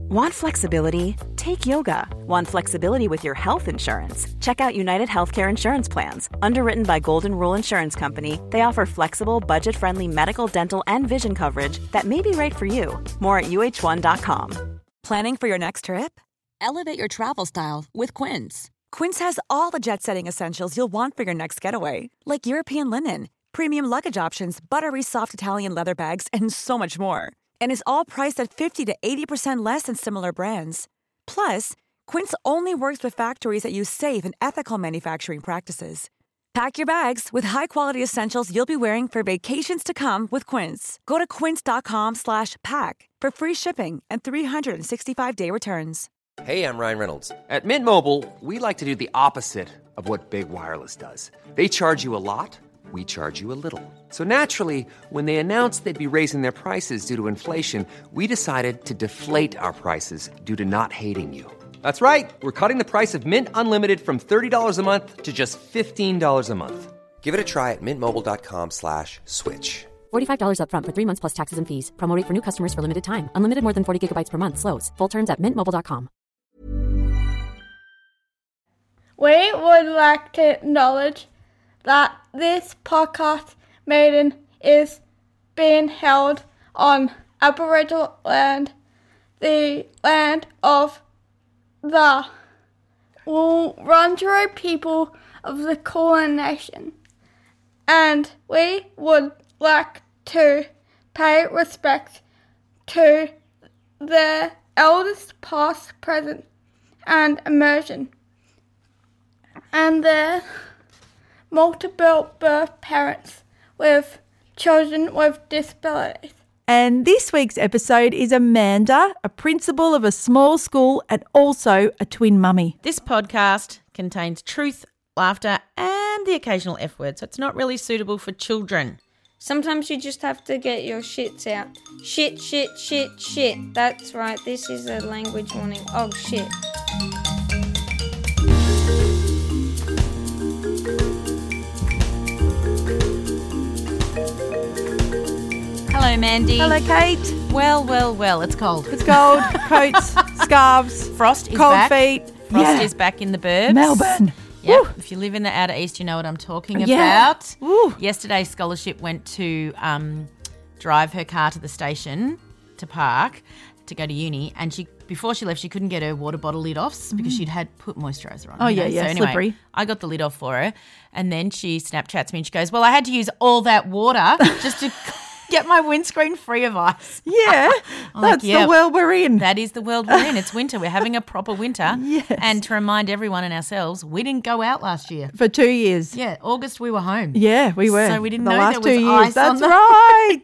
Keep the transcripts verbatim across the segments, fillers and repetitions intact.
Want flexibility? Take yoga. Want flexibility with your health insurance? Check out United Healthcare Insurance Plans. Underwritten by Golden Rule Insurance Company, they offer flexible, budget-friendly medical, dental, and vision coverage that may be right for you. More at U H one dot com. Planning for your next trip? Elevate your travel style with Quince. Quince has all the jet-setting essentials you'll want for your next getaway, like European linen, premium luggage options, buttery soft Italian leather bags, and so much more. And is all priced at fifty to eighty percent less than similar brands. Plus, Quince only works with factories that use safe and ethical manufacturing practices. Pack your bags with high-quality essentials you'll be wearing for vacations to come with Quince. Go to quince.com slash pack for free shipping and three sixty-five day returns. Hey, I'm Ryan Reynolds. At Mint Mobile, we like to do the opposite of what Big Wireless does. They charge you a lot. We charge you a little. So naturally, when they announced they'd be raising their prices due to inflation, we decided to deflate our prices due to not hating you. That's right. We're cutting the price of Mint Unlimited from thirty dollars a month to just fifteen dollars a month. Give it a try at mintmobile.com slash switch. forty-five dollars up front for three months plus taxes and fees. Promo rate for new customers for limited time. Unlimited more than forty gigabytes per month. Slows full terms at mint mobile dot com. We would like to acknowledge that this podcast meeting is being held on Aboriginal land, the land of the Wurundjeri people of the Kulin Nation, and we would like to pay respect to the elders past, present, and emerging, and their multiple birth parents with children with disabilities. And this week's episode is Amanda, a principal of a small school and also a twin mummy. This podcast contains truth, laughter, and the occasional F word, so it's not really suitable for children. Sometimes you just have to get your shits out. Shit, shit, shit, shit. That's right, this is a language warning. Oh, shit. Hello, Mandy. Hello, Kate. Well, well, well, it's cold. It's cold. Coats, scarves, Frost is cold back. feet. Frost Yeah. is back in the burbs. Melbourne. Yep. Woo. If you live in the outer east, you know what I'm talking Yeah. about. Woo. Yesterday, Scholarship went to um, drive her car to the station to park to go to uni, and she before she left, she couldn't get her water bottle lid off because she'd had put moisturiser on. Oh, you know? yeah, yeah, So anyway, slippery. I got the lid off for her, and then she Snapchats me and she goes, "Well, I had to use all that water just to get my windscreen free of ice." Yeah, I'm like, that's yeah, the world we're in. That is the world we're in. It's winter. We're having a proper winter. Yes. And to remind everyone and ourselves, we didn't go out last year. For two years. Yeah, August we were home. Yeah, we were. So we didn't the know last there was two ice years. That's on the right.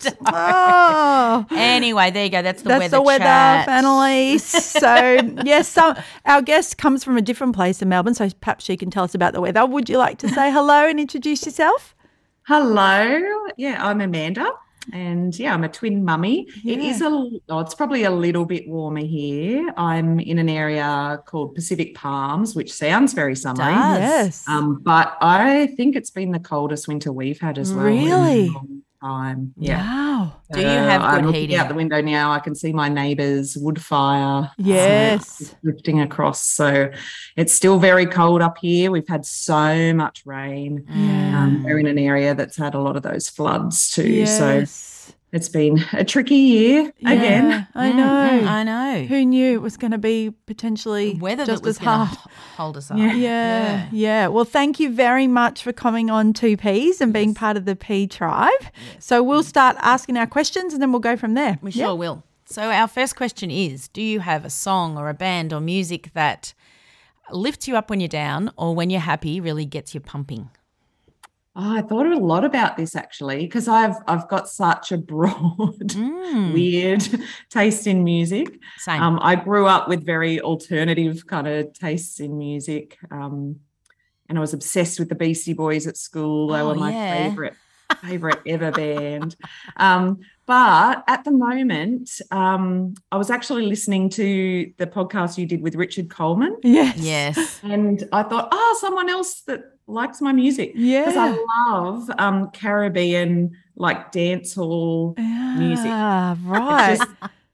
Oh. Anyway, there you go. That's the That's weather the weather, chat. Annalise. So, yes, some, our guest comes from a different place in Melbourne, so perhaps she can tell us about the weather. Would you like to say hello and introduce yourself? Hello. Yeah, I'm Amanda. And yeah, I'm a twin mummy. Yeah. It is a, oh, it's probably a little bit warmer here. I'm in an area called Pacific Palms, which sounds very summery. Does. Yes. Um, but I think it's been the coldest winter we've had as well. Really? In a long time. Yeah. Wow. Do you have Uh, I'm good looking heating? out the window now. I can see my neighbour's wood fire. Yes. smoke drifting across. So it's still very cold up here. We've had so much rain. Yeah. Um, we're in an area that's had a lot of those floods too. Yes. So it's been a tricky year Yeah, again. I Mm, know. mm, I know. Who knew it was going to be potentially Weather just that was as going to hard? hold us up. Yeah. Yeah, yeah. Well, thank you very much for coming on Two Ps and being part of the P Tribe. So we'll start asking our questions and then we'll go from there. We Yeah. sure will. So our first question is, do you have a song or a band or music that lifts you up when you're down or when you're happy really gets you pumping? Oh, I thought a lot about this actually because I've I've got such a broad, weird taste in music. Same. Um, I grew up with very alternative kind of tastes in music, um, and I was obsessed with the Beastie Boys at school. They Oh, were my yeah. favorite favorite ever band. Um, but at the moment, um, I was actually listening to the podcast you did with Richard Coleman. Yes. Yes. And I thought, oh, someone else that likes my music. Because Yeah. I love um, Caribbean, like dance hall music. Ah, right. Just-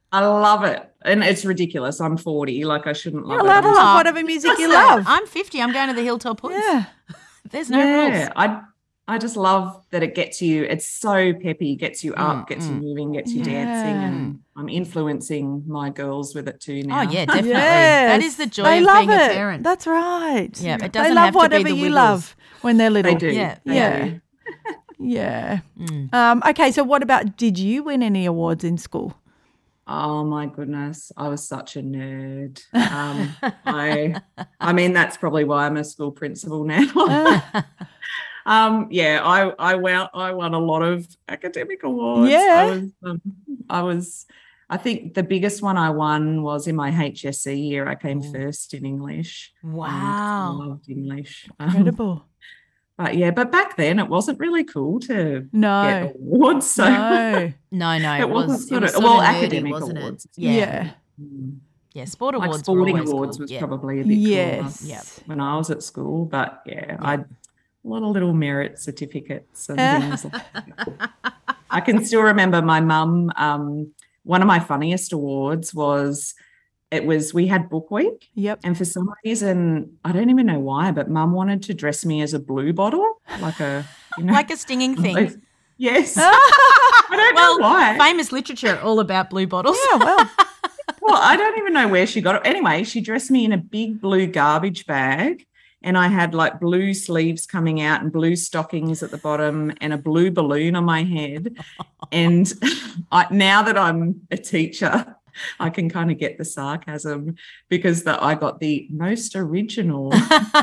I love it. And it's ridiculous. I'm forty. Like, I shouldn't love You're it. allowed to I'm love whatever music you love. I'm fifty. I'm going to the Hilltop Hoods. Yeah. There's no yeah, rules. I I just love that it gets you. It's so peppy, gets you up, Mm, gets mm. you moving, gets you Yeah. dancing, and I'm influencing my girls with it too now. Oh, yeah, definitely. Yes. That is the joy they of love being it. a parent. That's right. Yeah, it They doesn't love have to be whatever the you Wiggles. love when they're little. They do. Yeah, They yeah. do. Yeah. Mm. Um, okay, so what about, did you win any awards in school? Oh my goodness, I was such a nerd. Um, I, I mean, that's probably why I'm a school principal now. um, yeah, I, I won, I won a lot of academic awards. Yeah. I was, um, I was, I think the biggest one I won was in my H S C year. I came first in English. um, 'cause Wow. I loved English. Um, Incredible. but yeah, but back then it wasn't really cool to No. get awards. So No. No, no, it, It was, wasn't it sort was of- sort well, of nerdy, academic wasn't awards. it? Yeah. Yeah. mm, Yeah, sport like awards were sporting always awards cool. was yeah. probably a bit Yes. cooler Yep. when I was at school. But yeah, I a lot of little merit certificates and things like that. I can still remember my mum. Um, one of my funniest awards was it was we had book week, Yep. and for some reason I don't even know why, but mum wanted to dress me as a blue bottle, like a you know, Like a stinging thing. yes. I don't Well, know why. famous literature all about blue bottles. Yeah, well, Well, I don't even know where she got it. Anyway, she dressed me in a big blue garbage bag, and I had like blue sleeves coming out and blue stockings at the bottom and a blue balloon on my head. And I, now that I'm a teacher, I can kind of get the sarcasm because that I got the most original,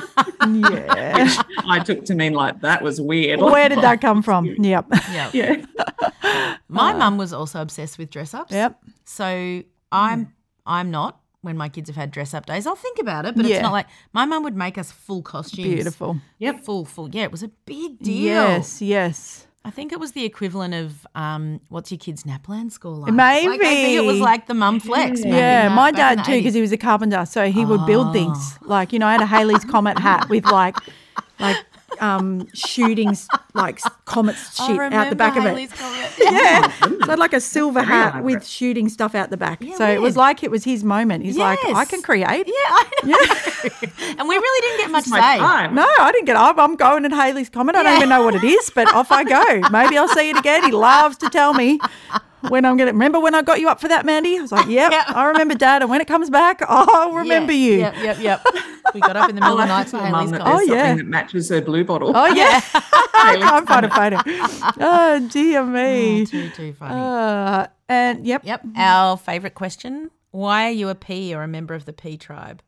yeah. which I took to mean like that was weird. Where did that come from? Yep. Yeah. Yeah. My mum was also obsessed with dress ups. Yep. So I'm I'm not when my kids have had dress up days. I'll think about it, but Yeah. it's not like my mum would make us full costumes. Beautiful. Yep. Full, full. Yeah, it was a big deal. Yes, yes. I think it was the equivalent of um, what's your kid's NAPLAN score like? Maybe. Like, I think it was like the mum flex. back Yeah, in the- my back in dad the too, because he was a carpenter, so he would build things. Like, you know, I had a Haley's Comet hat with like, like um, shooting s- like s- comets I shit out the back remember of it. Hayley's comment. Yeah, so I had like a silver Very hat elaborate. with shooting stuff out the back. Yeah, so it was weird. like it was his moment. He's like, I Yes. can create. Yeah, I know. And we really didn't get much It's my say. time. No, I didn't get up. I'm going at Haley's Comet. I don't Yeah. even know what it is, but off I go. Maybe I'll see it again. He loves to tell me when I'm going to. Remember when I got you up for that, Mandy? I was like, yep, Yeah. I remember, Dad. And when it comes back, I'll remember Yeah. you. Yep, yep, yep. We got up in the middle of the I'll night have to for tell Hayley's Mum that comment. there's Oh, yeah. something that matches her blue bottle. Oh, yeah. I can't find a photo. Oh, dear me. Oh, too, too funny. Uh, and yep. Yep. Our favourite question. Why are you a P or a member of the P tribe?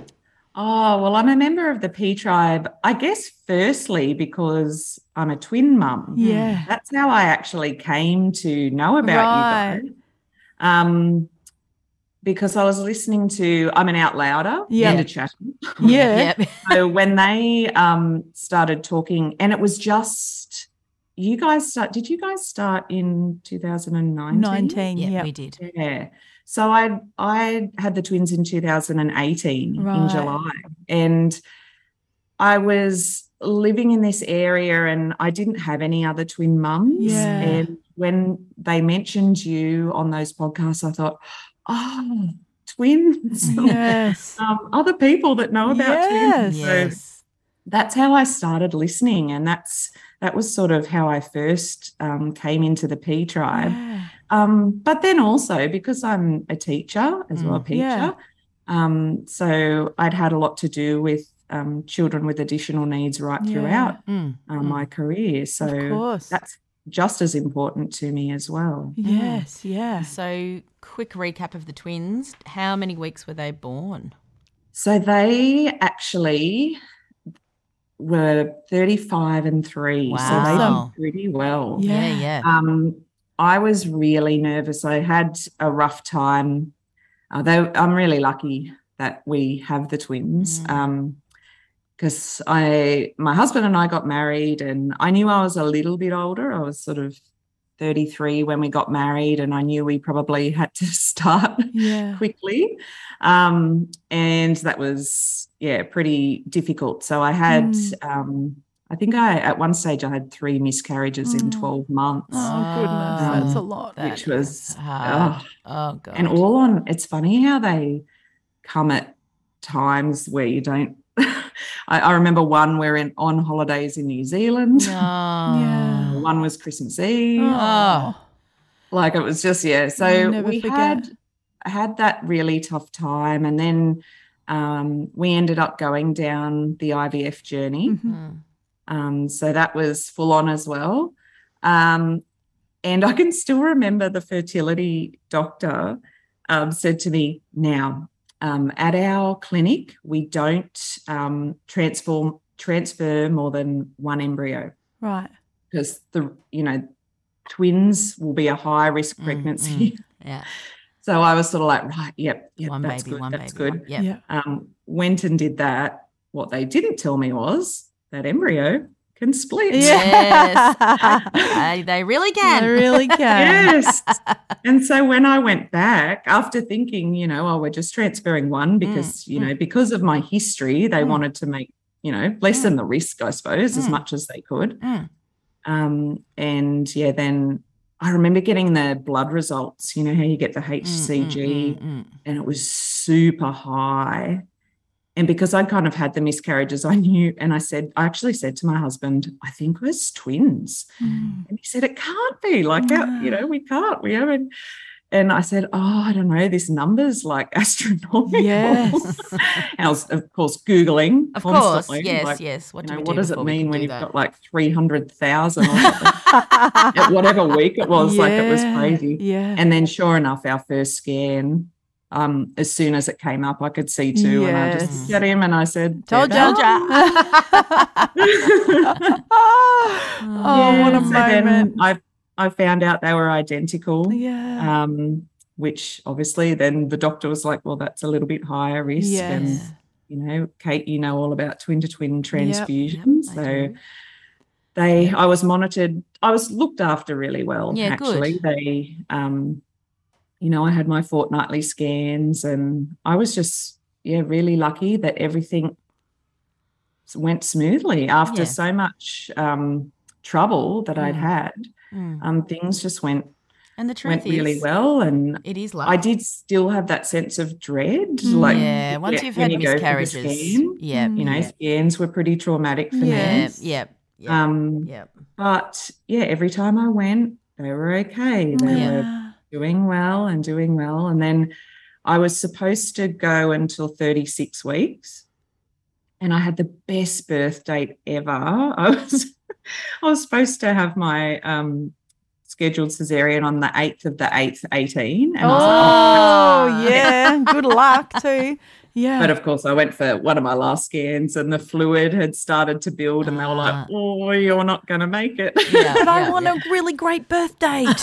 Oh, well, I'm a member of the P tribe, I guess, firstly, because I'm a twin mum. Yeah. That's how I actually came to know about Right. you guys. Um, because I was listening to, I'm an out louder Yeah. and a chatter. Yeah. Yep. So when they um, started talking, and it was just, you guys start, did you guys start in two thousand nineteen? nineteen. Yeah, Yep. we did. Yeah. So I I had the twins in two thousand eighteen Right. in July, and I was living in this area and I didn't have any other twin mums. Yeah. And when they mentioned you on those podcasts, I thought, oh, twins. Yes. um, other people that know about Yes. twins. So Yes. that's how I started listening, and that's that was sort of how I first um, came into the P tribe. Yeah. Um, but then also because I'm a teacher as well, a teacher, Yeah. um, so I'd had a lot to do with um, children with additional needs right Yeah. throughout Mm. um, my career. So Of course. that's just as important to me as well. Yes. Yeah. So, quick recap of the twins. How many weeks were they born? So they actually were thirty-five and three, so they Wow. did pretty well. Yeah. Yeah, yeah. Um, I was really nervous. I had a rough time. Uh, though I'm really lucky that we have the twins. Mm. Um, because I, my husband and I got married, and I knew I was a little bit older. I was sort of thirty-three when we got married, and I knew we probably had to start Yeah. quickly. Um, and that was, yeah, pretty difficult. So I had, Mm. um, I think I at one stage I had three miscarriages in twelve months. Oh, goodness. Um, That's a lot. that which was is hard. oh, Oh, God. and all on. It's funny how they come at times where you don't. I, I remember one we're in on holidays in New Zealand. No. Yeah. One was Christmas Eve. Oh. Like it was just yeah. You'll So never we forget. had had that really tough time, and then um, we ended up going down the I V F journey. Mhm. Um, so that was full on as well. Um, and I can still remember the fertility doctor um, said to me, now, um, at our clinic, we don't um, transform, transfer more than one embryo Right. because, the you know, twins will be a high-risk Mm, pregnancy. mm, yeah. So I was sort of like, right, yep, yep, One that's baby, good, one that's baby. good. one- Yep. Yeah. Um, went and did that. What they didn't tell me was that embryo can split. Yes. Uh, they really can. I really can. Yes. And so when I went back, after thinking, you know, oh, we're just transferring one because, you know, because of my history, they Mm. wanted to make, you know, lessen the risk, I suppose, as Mm. much as they could. Mm. Um, and yeah, then I remember getting the blood results, you know, how you get the H C G, Mm, mm, mm, mm. and it was super high. And because I kind of had the miscarriages, I knew, and I said, I actually said to my husband, I think we're twins. Mm. And he said, it can't be like, how, you know, we can't, we haven't. And I said, oh, I don't know, this number's like astronomical. Yes. And I was, of course, Googling. Of course. constantly, Yes, like, yes. What you do know, we what do does it before we mean can when do you've that? got like three hundred thousand or something? At whatever week it was, like it was Yeah, crazy. Yeah. And then sure enough, our first scan, um, as soon as it came up, I could see two. And I just Yes. looked at him and I said, Told "Dead ya." on." Oh, what a So then moment. I I found out they were identical. Yeah. Um, which obviously then the doctor was like, well, that's a little bit higher risk. Yes. And, you know, Kate, you know all about twin to twin Yep. transfusions. Yep, I so do. they, I was monitored, I was looked after really well, Yeah, actually. good. They, um, you know, I had my fortnightly scans and I was just, yeah, really lucky that everything went smoothly after Yeah. so much um, trouble that I'd Mm. had. Mm. Um, things just went And the truth went is, really well, and it is luck. I did still have that sense of dread. Mm. Like yeah, once yeah, you've when had you go for the miscarriages. scan, Yeah. you know, yeah. scans were pretty traumatic for Yeah, me. yeah, yeah, Um, yeah. but yeah, every time I went, they were okay. They were Yeah. doing well and doing well, and then I was supposed to go until thirty-six weeks, and I had the best birth date ever. I was I was supposed to have my um, scheduled cesarean on the eighth of the eighth, eighteen. And I was like, Oh, oh, yeah. Good luck too. Yeah. but of course, I went for one of my last scans and the fluid had started to build, and they were Ah. like, oh, you're not going to make it. Yeah, But I yeah, want yeah. a really great birth date.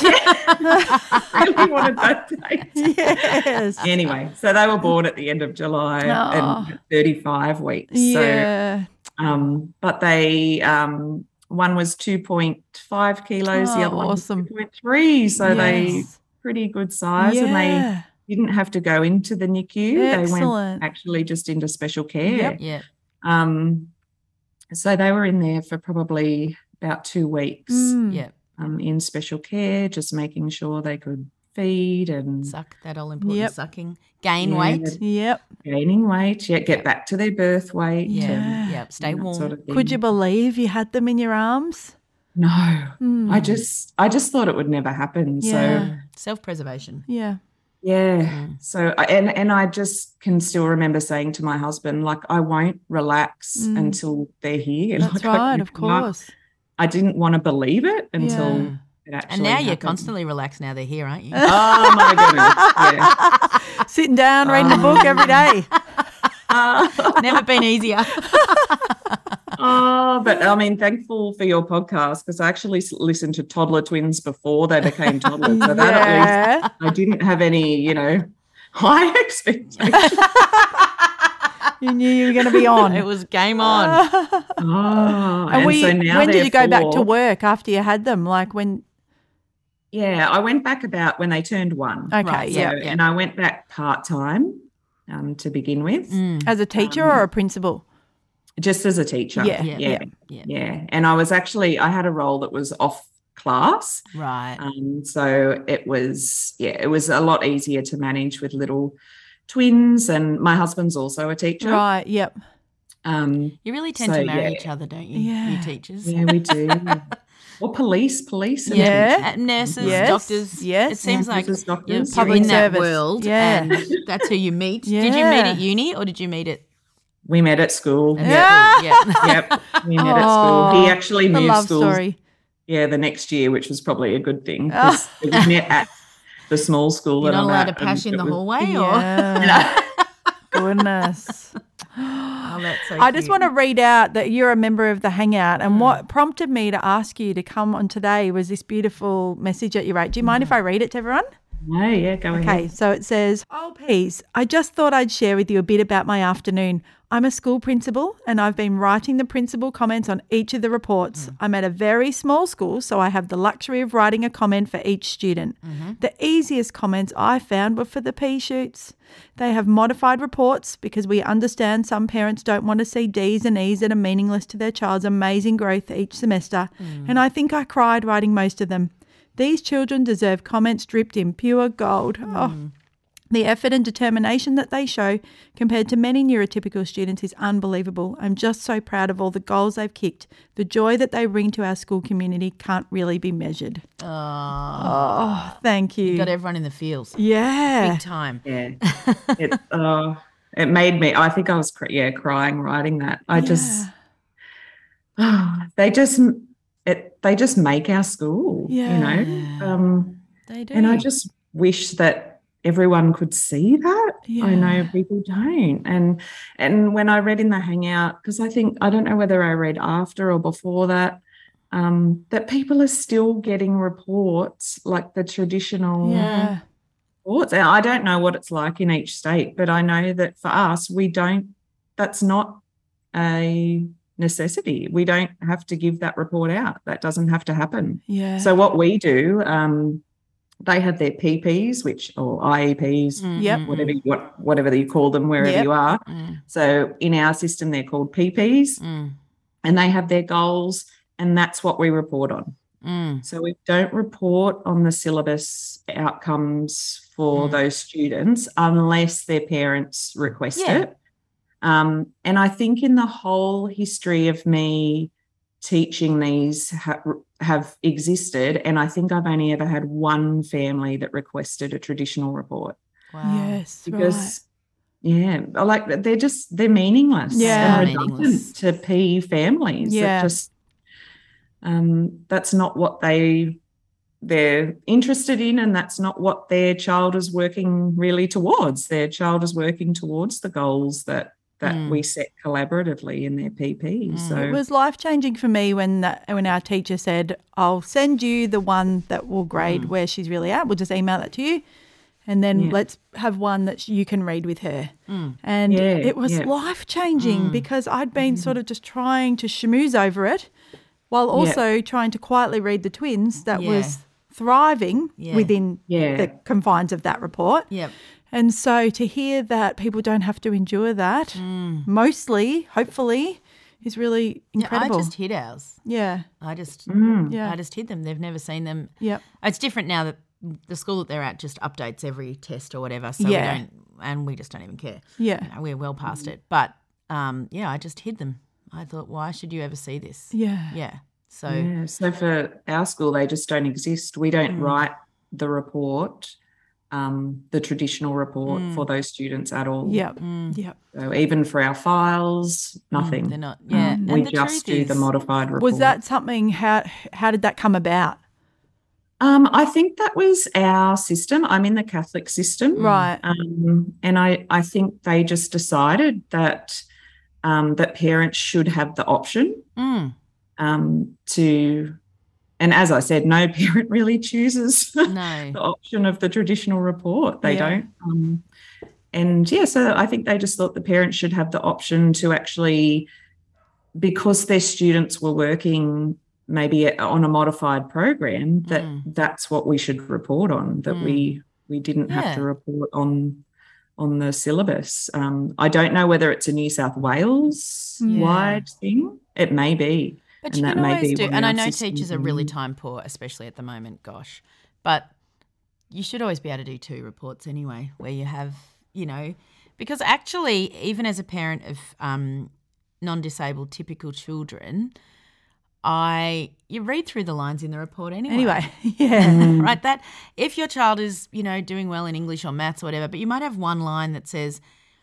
I really wanted both dates. Yes. Anyway, so they were born at the end of July Oh. and thirty-five weeks. Yeah. So, um, but they, um, one was two point five kilos, the Oh, other one awesome. was two point three. So they Yes. pretty good size, and they Yeah. didn't have to go into the N I C U. They Excellent. went actually just into special care. Yep. Yeah. Um, so they were in there for probably about two weeks Mm. Yeah. um, in special care, just making sure they could feed and Suck, that all important Yep. sucking. Gain Yeah. weight. Yep. gaining weight, yeah, get Yep. back to their birth weight. Yeah. and, Yeah. Stay and that warm. sort of Could you thing. believe you had them in your arms? No, Mm. I just, I just thought it would never happen. Yeah. So Mm. Self-preservation. Yeah. yeah, Mm. so I- and and I just can still remember saying to my husband, like, I won't relax Mm. until they're here. That's Like, I right, of can't- course. I didn't want to believe it until Yeah. it actually And now you're happened. constantly relaxed now they're here, aren't you? Oh my goodness! Yeah. Sitting down, reading a book every day. Uh, Never been easier. oh, but I mean, thankful for your podcast because I actually s- listened to toddler twins before they became toddlers. So that at Yeah. least I didn't have any, you know, high expectations. You knew you were going to be on. It was game on. Oh, And, were you- so now when did they're you go back to four. work after you had them? Like when? Yeah, I went back about when they turned one. Okay, Right, yeah. So- And I went back part time um, to begin with, Mm. As a teacher Um, or a principal? just as a teacher. Yeah, yeah. yeah. Yeah. Yeah. And I was actually, I had a role that was off class. Right. Um, so it was, yeah, it was a lot easier to manage with little twins. And my husband's also a teacher. Right, yep. Um, You really tend so, to marry yeah. each other, don't you? Yeah. You teachers. Yeah, we do. Or police, police and Yeah. teachers. Uh, nurses, Yes, doctors. yes. It seems like Nurses, you're, doctors. you're Public in that service. world, Yeah. and that's who you meet. Did you meet Yeah. at uni or did you meet at? We met at school. at Yeah. school? Yeah. Yep. We met at school. He actually the moved love schools. story. Yeah, the next year, which was probably a good thing because we met at the small school You're that not I'm allowed at, to pash and in it the was- hallway, Yeah. Goodness. Oh, that's so I just cute. want to read out that you're a member of the Hangout, and what prompted me to ask you to come on today was this beautiful message that you wrote. Do you mind if I read it to everyone? No, yeah, go Okay, ahead. so it says, "Oh, Peas, I just thought I'd share with you a bit about my afternoon. I'm a school principal and I've been writing the principal comments on each of the reports. I'm at a very small school, so I have the luxury of writing a comment for each student. The easiest comments I found were for the pea shoots. They have modified reports because we understand some parents don't want to see D's and E's that are meaningless to their child's amazing growth each semester, and I think I cried writing most of them. These children deserve comments dripped in pure gold. Oh, the effort and determination that they show compared to many neurotypical students is unbelievable. I'm just so proud of all the goals they've kicked. The joy that they bring to our school community can't really be measured." Oh, Oh, thank you. you got everyone in the feels. Yeah. Big time. Yeah, it, uh, it made me. I think I was, cr- yeah, crying writing that. I just, they just, it, they just make our school. Yeah. You know, um, They do. and I just wish that everyone could see that. Yeah. I know people don't. And and when I read in the Hangout, because I think, I don't know whether I read after or before that, um, that people are still getting reports like the traditional Yeah. reports. And I don't know what it's like in each state, but I know that for us, we don't, that's not a necessity. We don't have to give that report out. That doesn't have to happen. Yeah. So what we do, um, they have their P Ps, which or I E Ps, Yep. whatever you, what, whatever you call them, wherever Yep. you are. Mm, So in our system, they're called P Ps, mm, and they have their goals, and that's what we report on. mm. So we don't report on the syllabus outcomes for Mm. those students unless their parents request Yeah. it. Um, and I think in the whole history of me teaching these ha- have existed, and I think I've only ever had one family that requested a traditional report Wow. Yes. because, yeah, like they're just they're meaningless Yeah. and Meaningless. redundant to P families. That Yeah. just um, that's not what they they're interested in, and that's not what their child is working really towards. Their child is working towards the goals that that Mm. we set collaboratively in their P P. Mm. So It was life changing for me when that, when our teacher said, "I'll send you the one that will grade where she's really at. We'll just email it to you, and then Yeah. let's have one that you can read with her." Mm. And Yeah, it was yeah. life changing because I'd been sort of just trying to schmooze over it, while also trying to quietly read the twins that Yeah. was thriving Yeah. within Yeah. the confines of that report. Yep. And so to hear that people don't have to endure that, mostly, hopefully, is really incredible. Yeah, I just hid ours. yeah, I just, Mm. yeah, I just hid them. They've never seen them. yep. It's different now that the school that they're at just updates every test or whatever. So Yeah. we don't, and we just don't even care. Yeah. You know, we're well past it. But um, yeah, I just hid them. I thought, why should you ever see this? Yeah. Yeah. So Yeah, so for our school, they just don't exist. We don't Mm. write the report, um, the traditional report Mm. for those students at all. Yep. mm, Yep. So even for our files, nothing. they're not. Yeah. Um, and we the just truth do the is- modified report. Was that something? How how did that come about? Um, I think that was our system. I'm in the Catholic system. Right. Um, and I, I think they just decided that um, that parents should have the option Mm, um, to, and as I said, no parent really chooses no. the option of the traditional report. They Yeah. don't. Um, and yeah, so I think they just thought the parents should have the option to actually, because their students were working maybe on a modified program, that Mm. that's what we should report on, that Mm. we we didn't have Yeah. to report on on the syllabus. Um, I don't know whether it's a New South Wales Yeah. wide thing. It may be. But and you that can may always be do, what and I our know system teachers are really is. time poor, especially at the moment, gosh. But you should always be able to do two reports anyway, where you have, you know, because actually, even as a parent of um, non-disabled typical children, I you read through the lines in the report anyway. Anyway, yeah. Right, that if your child is, you know, doing well in English or maths or whatever, but you might have one line that says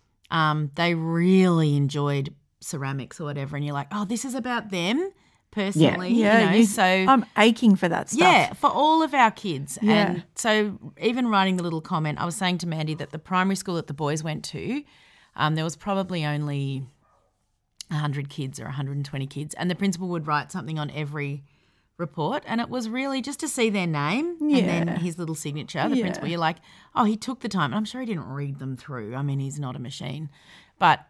um, they really enjoyed ceramics or whatever, and you're like, oh, this is about them personally, Yeah, you know, you- so I'm aching for that stuff. yeah, for all of our kids. Yeah. And so even writing the little comment, I was saying to Mandy that the primary school that the boys went to, um, there was probably only one hundred kids or one hundred twenty kids, and the principal would write something on every report, and it was really just to see their name and then Yeah. his little signature, the Yeah. principal. You're like, oh, he took the time. And I'm sure he didn't read them through. I mean, he's not a machine. But,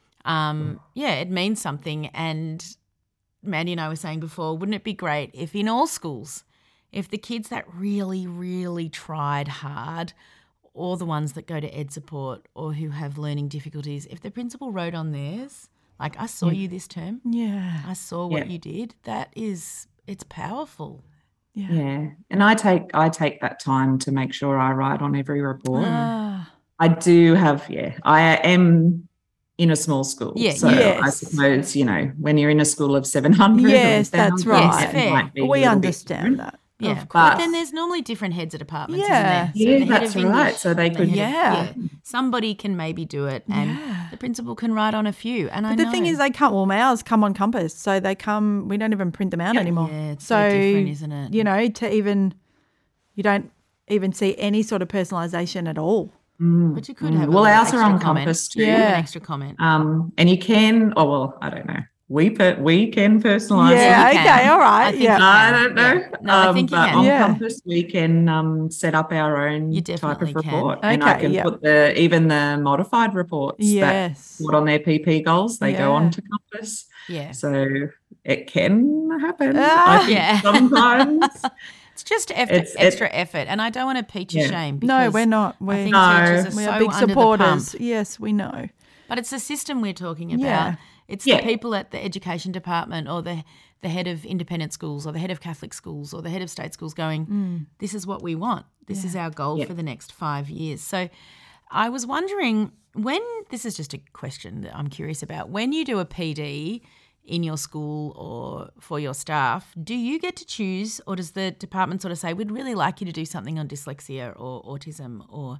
um, yeah, it means something. And Mandy and I were saying before, wouldn't it be great if in all schools, if the kids that really, really tried hard, or the ones that go to ed support or who have learning difficulties, if the principal wrote on theirs, like, I saw you this term, Yeah. I saw what Yeah. you did, that is, it's powerful. Yeah. Yeah, and I take I take that time to make sure I write on every report. Ah. I do have, yeah, I am in a small school. Yeah, so yes. I suppose, you know, when you're in a school of seven hundred. Yes, or that's one thousand, right. it Fair. might be a We little bit understand different. that. Yeah, Of but course. then there's normally different heads of departments, Yeah. isn't there? Yeah, the head that's of right. English So they and the could- head of- Yeah. somebody can maybe do it, and Yeah. the principal can write on a few. And I But the know. thing is, they come, well, ours come on Compass, so they come, we don't even print them out anymore. Yeah, it's so different, isn't it? You know, to even, you don't even see any sort of personalisation at all. but you could have. a Well, little ours are extra on comment. Compass too. You could have Yeah. an extra comment. Um, and you can, oh, well, I don't know. We per, we can personalise Yeah, it. you okay, can. all right, I think yeah. you I can. don't know. Yeah. No, I Um, think you but can. on Yeah. Compass, we can um, set up our own You type definitely of can. report, and I Okay, can yeah. put the even the modified reports Yes. that put on their P P goals. They go Yeah. on to Compass, Yeah. so it can happen. Ah. I think Yeah. sometimes. It's just eff- It's- it- extra effort, and I don't want to peach your Yeah. shame. No, because we're not. I We're, think No. teachers are we so are big under supporters. the pump. Yes, we know. But it's the system we're talking about. Yeah. It's Yeah. the people at the education department or the the head of independent schools or the head of Catholic schools or the head of state schools going, Mm. this is what we want. This is our goal Yeah. for the next five years. So I was wondering when, this is just a question that I'm curious about, when you do a P D in your school or for your staff, do you get to choose, or does the department sort of say, we'd really like you to do something on dyslexia or autism or,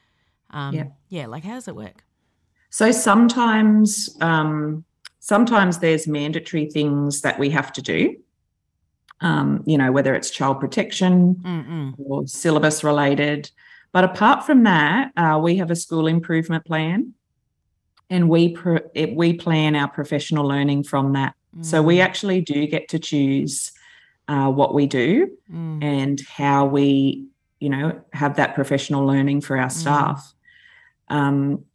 um, Yeah. yeah, like how does it work? So sometimes, um, sometimes there's mandatory things that we have to do. Um, you know, whether it's child protection Mm-mm. or syllabus related. But apart from that, uh, we have a school improvement plan, and we pro- it, we plan our professional learning from that. So we actually do get to choose uh, what we do Mm. and how we, you know, have that professional learning for our staff. Um,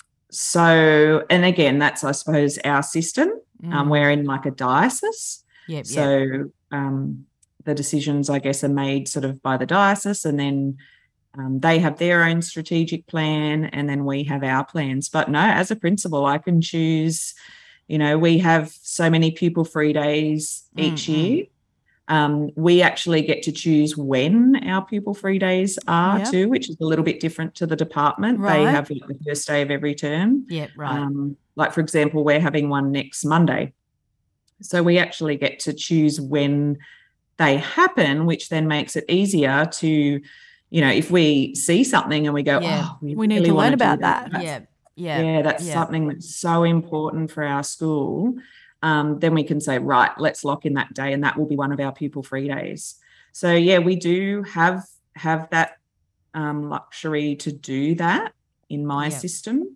so, and again, that's, I suppose, our system. Um, Mm. we're in like a diocese. Yep, yep. So um, the decisions, I guess, are made sort of by the diocese, and then um, they have their own strategic plan, and then we have our plans. But no, as a principal, I can choose, you know, we have so many pupil-free days each Mm, mm. year. Um, we actually get to choose when our pupil-free days are Yep. too, which is a little bit different to the department. They Right. have like, the first day of every term. Yeah, right. Um, like, for example, we're having one next Monday. So we actually get to choose when they happen, which then makes it easier to, you know, if we see something and we go, Yeah. oh, we, We need really to learn wanna do about that. that's- yeah, yeah, yeah, that's yeah. something that's so important for our school. Um, then we can say, right, let's lock in that day, and that will be one of our pupil-free days. So yeah, we do have have that um, luxury to do that in my Yeah. system,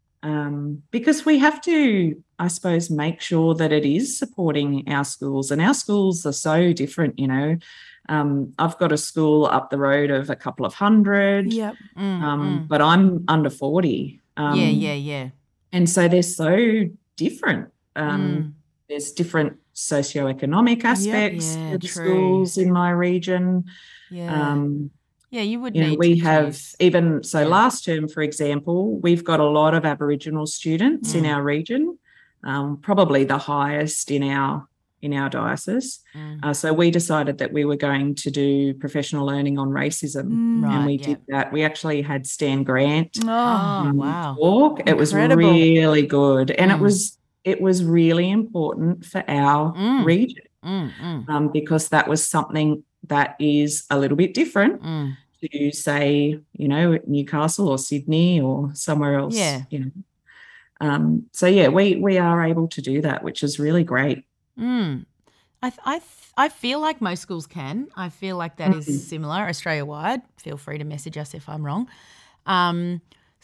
um, because we have to, I suppose, make sure that it is supporting our schools, and our schools are so different. You know, um, I've got a school up the road of a couple of hundred, Yep. Mm, um, mm. but I'm under forty. Um, yeah, yeah, yeah. and so they're so different. Um, Mm. There's different socioeconomic aspects Yeah, of the true. schools in my region. Yeah, Um, yeah. You would you know, need. we to have choose. even so Yeah. last term, for example, we've got a lot of Aboriginal students in Mm. our region, um, probably the highest in our in our diocese. Mm. Uh, so we decided that we were going to do professional learning on racism, Mm. Right, and we yeah. did that. We actually had Stan Grant Oh, Oh, um, wow. talk. It was Incredible. really good, and Mm. it was it was really important for our Mm. region Mm, mm, um, because that was something that is a little bit different mm. to, say, you know, Newcastle or Sydney or somewhere else. Yeah. You know. Um, so yeah, we we are able to do that, which is really great. Mm. I th- I th- I feel like most schools can. I feel like that Mm. is similar Australia wide. Feel free to message us if I'm wrong. Um,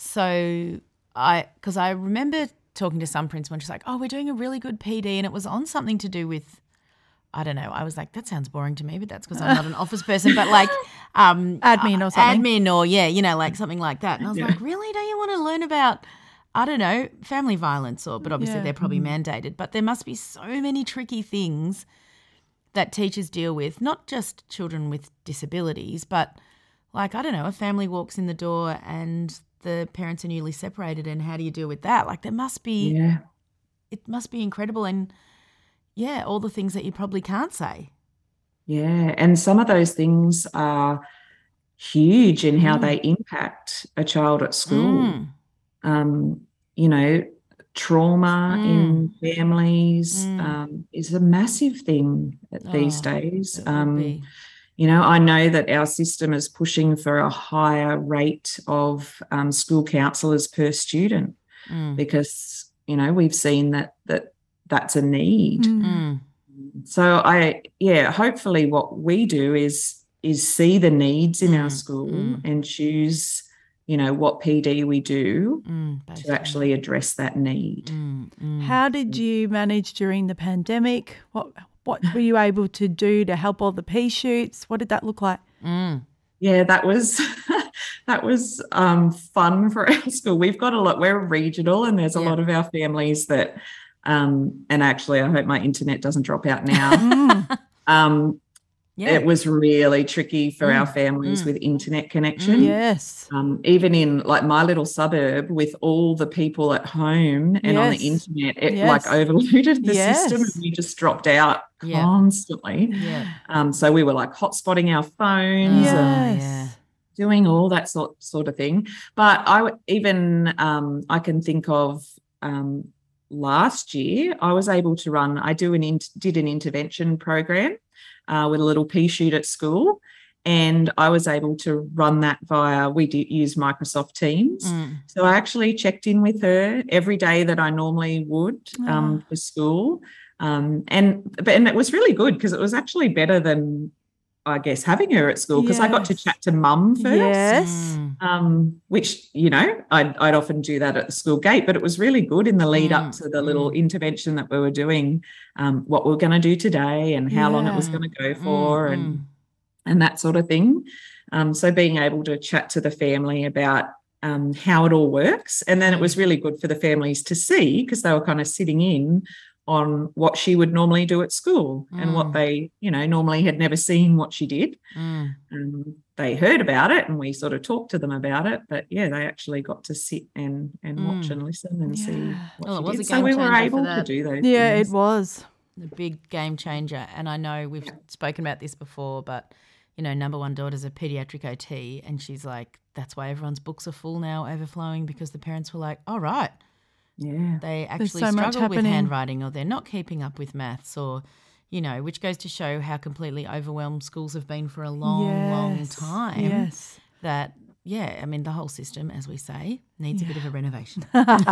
so I because I remember talking to some principal and she's like, "Oh, we're doing a really good P D," and it was on something to do with, I don't know. I was like, that sounds boring to me, but that's because I'm not an office person. But like um, Admin or something. admin or yeah, you know, like something like that. And I was Yeah. like, really? Don't you want to learn about, I don't know, family violence or? But obviously Yeah. they're probably mandated. But there must be so many tricky things that teachers deal with, not just children with disabilities, but like, I don't know, a family walks in the door and the parents are newly separated, and how do you deal with that? Like, there must be, Yeah. it must be incredible, and yeah, all the things that you probably can't say. Yeah, and some of those things are huge in how Mm. they impact a child at school. Mm. Um, you know, trauma Mm. in families Mm. um, is a massive thing at these Oh, days. It would Um, be. you know, I know that our system is pushing for a higher rate of um, school counsellors per student Mm. because, you know, we've seen that that that's a need. Mm. Mm. So I, yeah, hopefully what we do is is see the needs in our Mm, school mm. and choose, you know, what P D we do Mm. Based to on actually address that need. that. Mm. Mm. How did you manage during the pandemic? What what were you able to do to help all the pea shoots? What did that look like? Mm. Yeah, that was that was um, fun for our school. We've got a lot. We're regional, and there's a Yeah. lot of our families that. Um, and actually, I hope my internet doesn't drop out now. Mm. um, Yeah. It was really tricky for Mm, our families mm. with internet connection. Yes. Um, even in like my little suburb with all the people at home and on the Yes. internet, it Yes. like overloaded the system Yes. and we just dropped out Yeah. constantly. Yeah. Um, so we were like hotspotting our phones Yeah. and yeah. doing all that sort sort of thing. But I w- even um, I can think of um, last year I was able to run. I do an in, did an intervention program uh, with a little pea shoot at school, and I was able to run that via. We do use Microsoft Teams, Mm. so I actually checked in with her every day that I normally would um, Ah. for school, um, and but and it was really good because it was actually better than, I guess, having her at school because I got to Yes. chat to mum first. Yes. Mm. Um, which, you know, I'd, I'd often do that at the school gate, but it was really good in the lead up Mm, to the little mm. intervention that we were doing, um, what we were going to do today and how long it was Yeah. going to go for Mm, and mm. and that sort of thing. Um, so being able to chat to the family about um, how it all works. And then it was really good for the families to see because they were kind of sitting in on what she would normally do at school and what Mm. they, you know, normally had never seen what she did. Mm. Um, they heard about it and we sort of talked to them about it, but yeah, they actually got to sit and and watch Mm. and listen and see Yeah. what Well, it she was did. a So game we were changer for able to that. do those Yeah, things. it was. A big game changer. And I know we've spoken about this before, but, you know, number one daughter's a paediatric O T, and she's like, that's why everyone's books are full now, overflowing, because the parents were like, all right, Yeah. they actually so much struggle with happening. handwriting, or they're not keeping up with maths, or, you know, which goes to show how completely overwhelmed schools have been for a long, long Yes. time. Yes. That, yeah, I mean, the whole system, as we say, needs a bit of a renovation.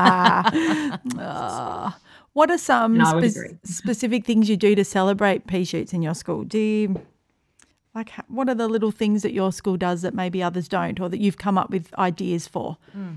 Ah. What are some No, I would spe- agree. specific things you do to celebrate pea shoots in your school? Do you, like, h- what are the little things that your school does that maybe others don't, or that you've come up with ideas for?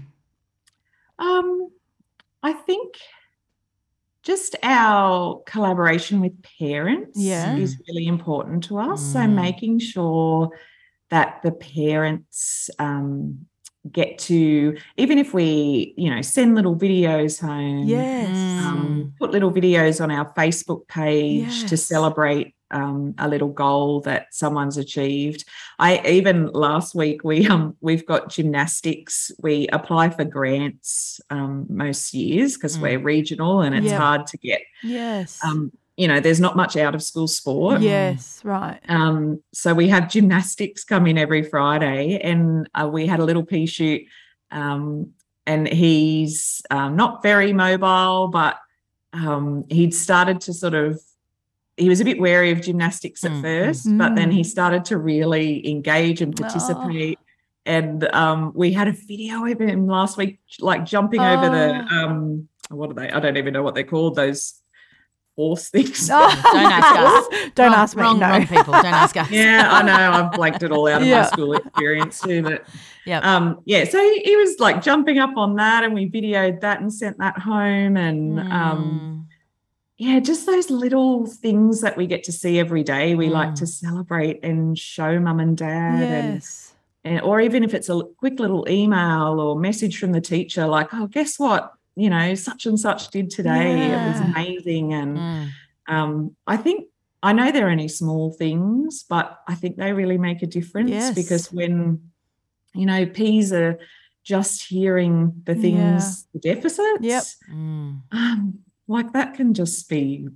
Um, I think just our collaboration with parents Yeah. is really important to us. So Mm. making sure that the parents um, get to, even if we, you know, send little videos home, Yes. um, put little videos on our Facebook page to Yes. celebrate um, a little goal that someone's achieved. I even last week we um we've got gymnastics. We apply for grants um, most years because Mm. we're regional and it's Yep. hard to get Yes. um, you know, there's not much out of school sport. Yes, right. Um, so we have gymnastics come in every Friday, and uh, we had a little pea shoot, um, and he's um, not very mobile, but um, he'd started to sort of, he was a bit wary of gymnastics at Mm, first, mm. but then he started to really engage and participate. And um, we had a video of him last week, like jumping over the, um, what are they? I don't even know what they're called, those horse things. Oh, Don't ask us. Don't Wrong- ask me. Wrong, no. wrong people. Don't ask us. Yeah, I know. I've blanked it all out of Yeah. my school experience too. But Yep. um, yeah, so he, he was like jumping up on that, and we videoed that and sent that home. And um, Mm. yeah, just those little things that we get to see every day. We like Mm. to celebrate and show mum and dad, Yes. and, and or even if it's a quick little email or message from the teacher, like, oh, guess what? You know, such and such did today. It was Yeah. amazing. And Mm. um, I think I know they're only small things, but I think they really make a difference Yes. because when, you know, P's are just hearing the things, the deficits, Yep. Mm. um, like that can just be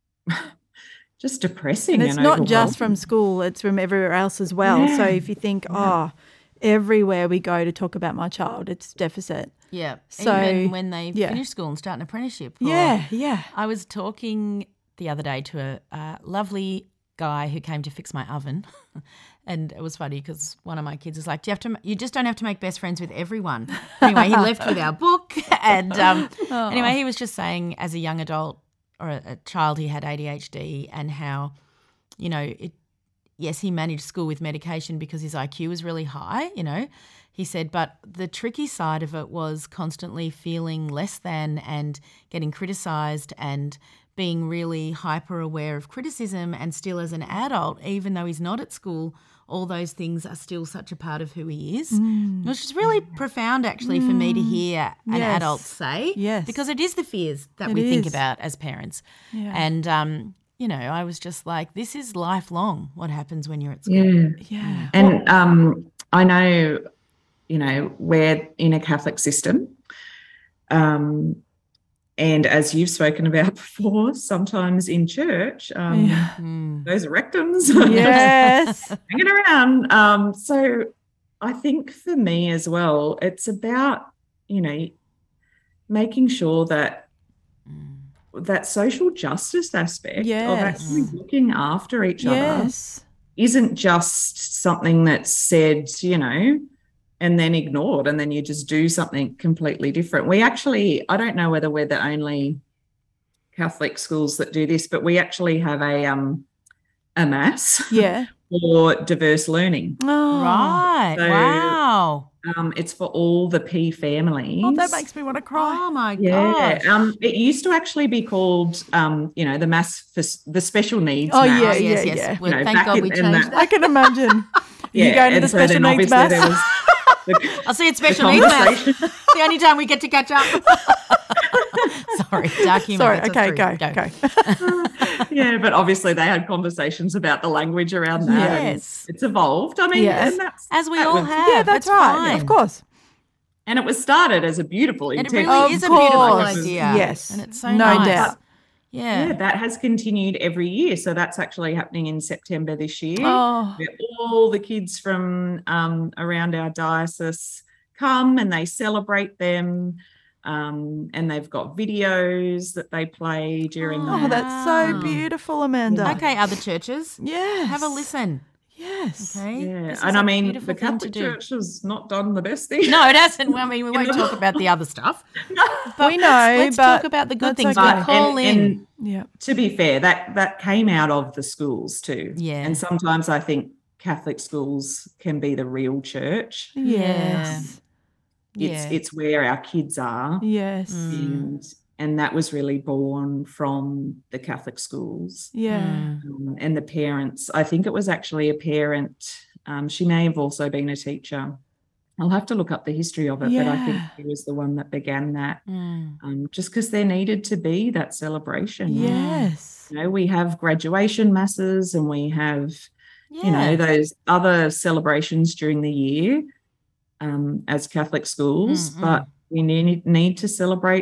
just depressing. And it's and not just from overwhelming. school, it's from everywhere else as well. So Yeah. if you think, Yeah. oh, everywhere we go to talk about my child, it's deficit. Yeah. So, Even when they yeah. finish school and start an apprenticeship. or- Yeah, yeah. I was talking the other day to a, a lovely guy who came to fix my oven. And it was funny because one of my kids was like, "Do you have to? You just don't have to make best friends with everyone." Anyway, he left with our book, and um, anyway, he was just saying, as a young adult or a, a child, he had A D H D, and how, you know, it. Yes, he managed school with medication because his I Q was really high. You know, he said, but the tricky side of it was constantly feeling less than and getting criticised and being really hyper aware of criticism, and still as an adult, even though he's not at school, all those things are still such a part of who he is. Which is really profound actually for me to hear an Yes. adult say. Yes. Because it is the fears that It we think is. about as parents. Yeah. And, um, you know, I was just like, this is lifelong, what happens when you're at school. Yeah. Yeah. And um, I know, you know, we're in a Catholic system. Um, and as you've spoken about before, sometimes in church, um, Yeah. Mm. those rectums Yes. hanging around. Um, so I think for me as well, it's about, you know, making sure that that social justice aspect of Yes. actually looking after each other Yes. isn't just something that's said, you know, and then ignored, and then you just do something completely different. We actually, I don't know whether we're the only Catholic schools that do this, but we actually have a um a mass Yeah. for diverse learning. Oh. Right. So- Wow. Um, it's for all the P families. Oh, that makes me want to cry. Oh, my yeah. gosh. Um, it used to actually be called, um, you know, the mass for s- the special needs. Oh, mass. yeah, Oh, yes, yeah, yes. yeah. Well, You know, thank back God in- we in changed that- that. I can imagine. Yeah, you going to and the so special then needs obviously mass. there was the- I'll see you at special the needs mass. conversation. The only time we get to catch up. Sorry, dark humour. Sorry. That's Okay, true. go, go. yeah, but obviously they had conversations about the language around that. and Yes. it's evolved. I mean, Yes. and that's As we that all was- have. Yeah, that's right. Fine. Of course. and it was started as a beautiful And it intention. really Of is a beautiful course. idea. Yes. And it's so No nice. doubt. Yeah. Yeah, that has continued every year. So that's actually happening in September this year. Oh. Where all the kids from um, around our diocese come and they celebrate them. Um, and they've got videos that they play during Oh, the that's so Wow. beautiful, Amanda. Okay, other churches, Yes. have a listen. Yes. Okay. Yeah, This is and a I mean, beautiful the thing to Catholic do. Church has not done the best thing. No, it hasn't. Well, I mean, we won't talk about the other stuff. But We know, let's, let's but talk about the good that's things. okay. We call and, in. and Yeah. to be fair, that that came out of the schools too. Yeah. And sometimes I think Catholic schools can be the real church. Yes. Yeah. It's it's where our kids are. Yes. Mm. And and that was really born from the Catholic schools. Yeah. Mm. Um, and the parents, I think it was actually a parent. Um, she may have also been a teacher. I'll have to look up the history of it, but I think Yeah. he was the one that began that. Mm. Um, just because there needed to be that celebration. Yes. You know, we have graduation masses and we have, Yeah. you know, those other celebrations during the year um, as Catholic schools, Mm, mm. but we need need to celebrate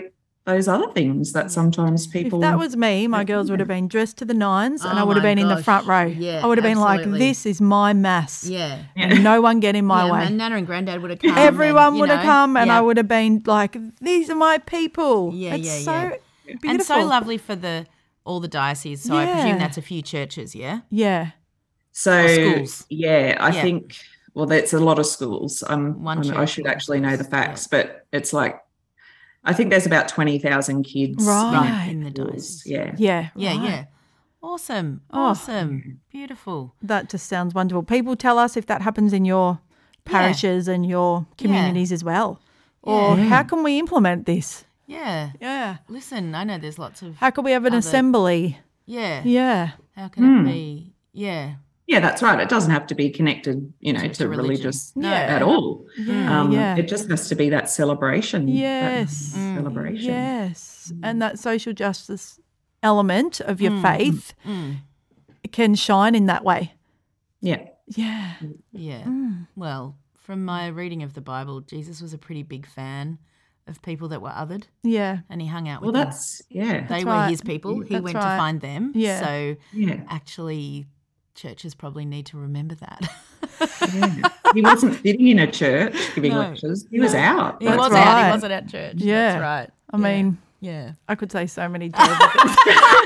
those other things that sometimes people. If that was me, my girls would have been dressed to the nines and Oh I would have my been in the gosh. front row. Yeah, I would have been absolutely. like, this is my mass. Yeah. And no one get in my yeah, way. And Nana and Granddad would have come. Everyone and, you would have know, come and yeah. I would have been like, these are my people. Yeah, it's yeah, so yeah. beautiful. And so lovely for the all the dioceses. So I presume Yeah. that's a few churches, yeah? Yeah. So schools. yeah, I Yeah. think well, that's a lot of schools. Um, One I, mean, I church, should lot of actually know the schools, facts, but it's like I think there's about twenty thousand kids in our Right. In the schools. diocese. Yeah, Yeah. Yeah, right. yeah. Awesome. Oh. Awesome. Beautiful. That just sounds wonderful. People tell us if that happens in your parishes and your communities as well. Or Yeah. how can we implement this? Yeah. Yeah. Listen, I know there's lots of How can we have an Other- assembly? yeah. Yeah. How can Hmm. it be? Yeah. yeah, that's right. It doesn't have to be connected, you know, To- to, to religion. religious No. at all. Yeah. Um, yeah. It just has to be that celebration. that Yes. Mm. celebration. Yes. And that social justice element of your Mm. faith Mm. can shine in that way. Yeah. Yeah. Yeah. Mm. Well, from my reading of the Bible, Jesus was a pretty big fan of people that were othered, Yeah. and he hung out Well, with them. that's yeah. They That's were right. his people. He That's went right. to find them. Yeah. So yeah. actually, churches probably need to remember that. yeah. He wasn't sitting in a church giving No. lectures. He was out. He That's was right. out. He wasn't at church. Yeah. That's right. I mean, yeah. I could say so many terrible things.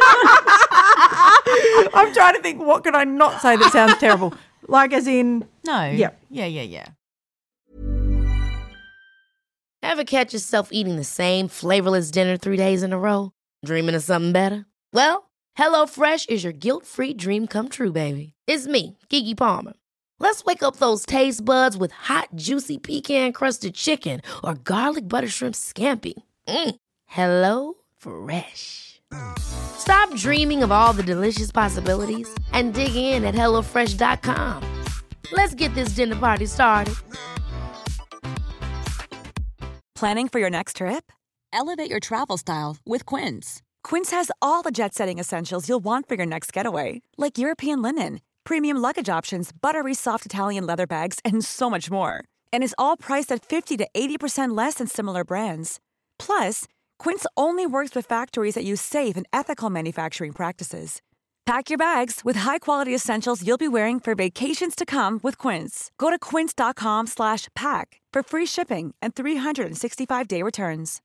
I'm trying to think, what could I not say that sounds terrible? Like as in, No. Yeah. Yeah, yeah, yeah. Ever catch yourself eating the same flavorless dinner three days in a row? Dreaming of something better? Well, HelloFresh is your guilt-free dream come true, baby. It's me, Keke Palmer. Let's wake up those taste buds with hot, juicy pecan-crusted chicken or garlic butter shrimp scampi. Mm. Hello Fresh. Stop dreaming of all the delicious possibilities and dig in at hello fresh dot com. Let's get this dinner party started. Planning for your next trip? Elevate your travel style with Quince. Quince has all the jet-setting essentials you'll want for your next getaway, like European linen, premium luggage options, buttery soft Italian leather bags, and so much more. And is all priced at fifty to eighty percent less than similar brands. Plus, Quince only works with factories that use safe and ethical manufacturing practices. Pack your bags with high-quality essentials you'll be wearing for vacations to come with Quince. Go to quince.com slash pack for free shipping and three sixty-five day returns.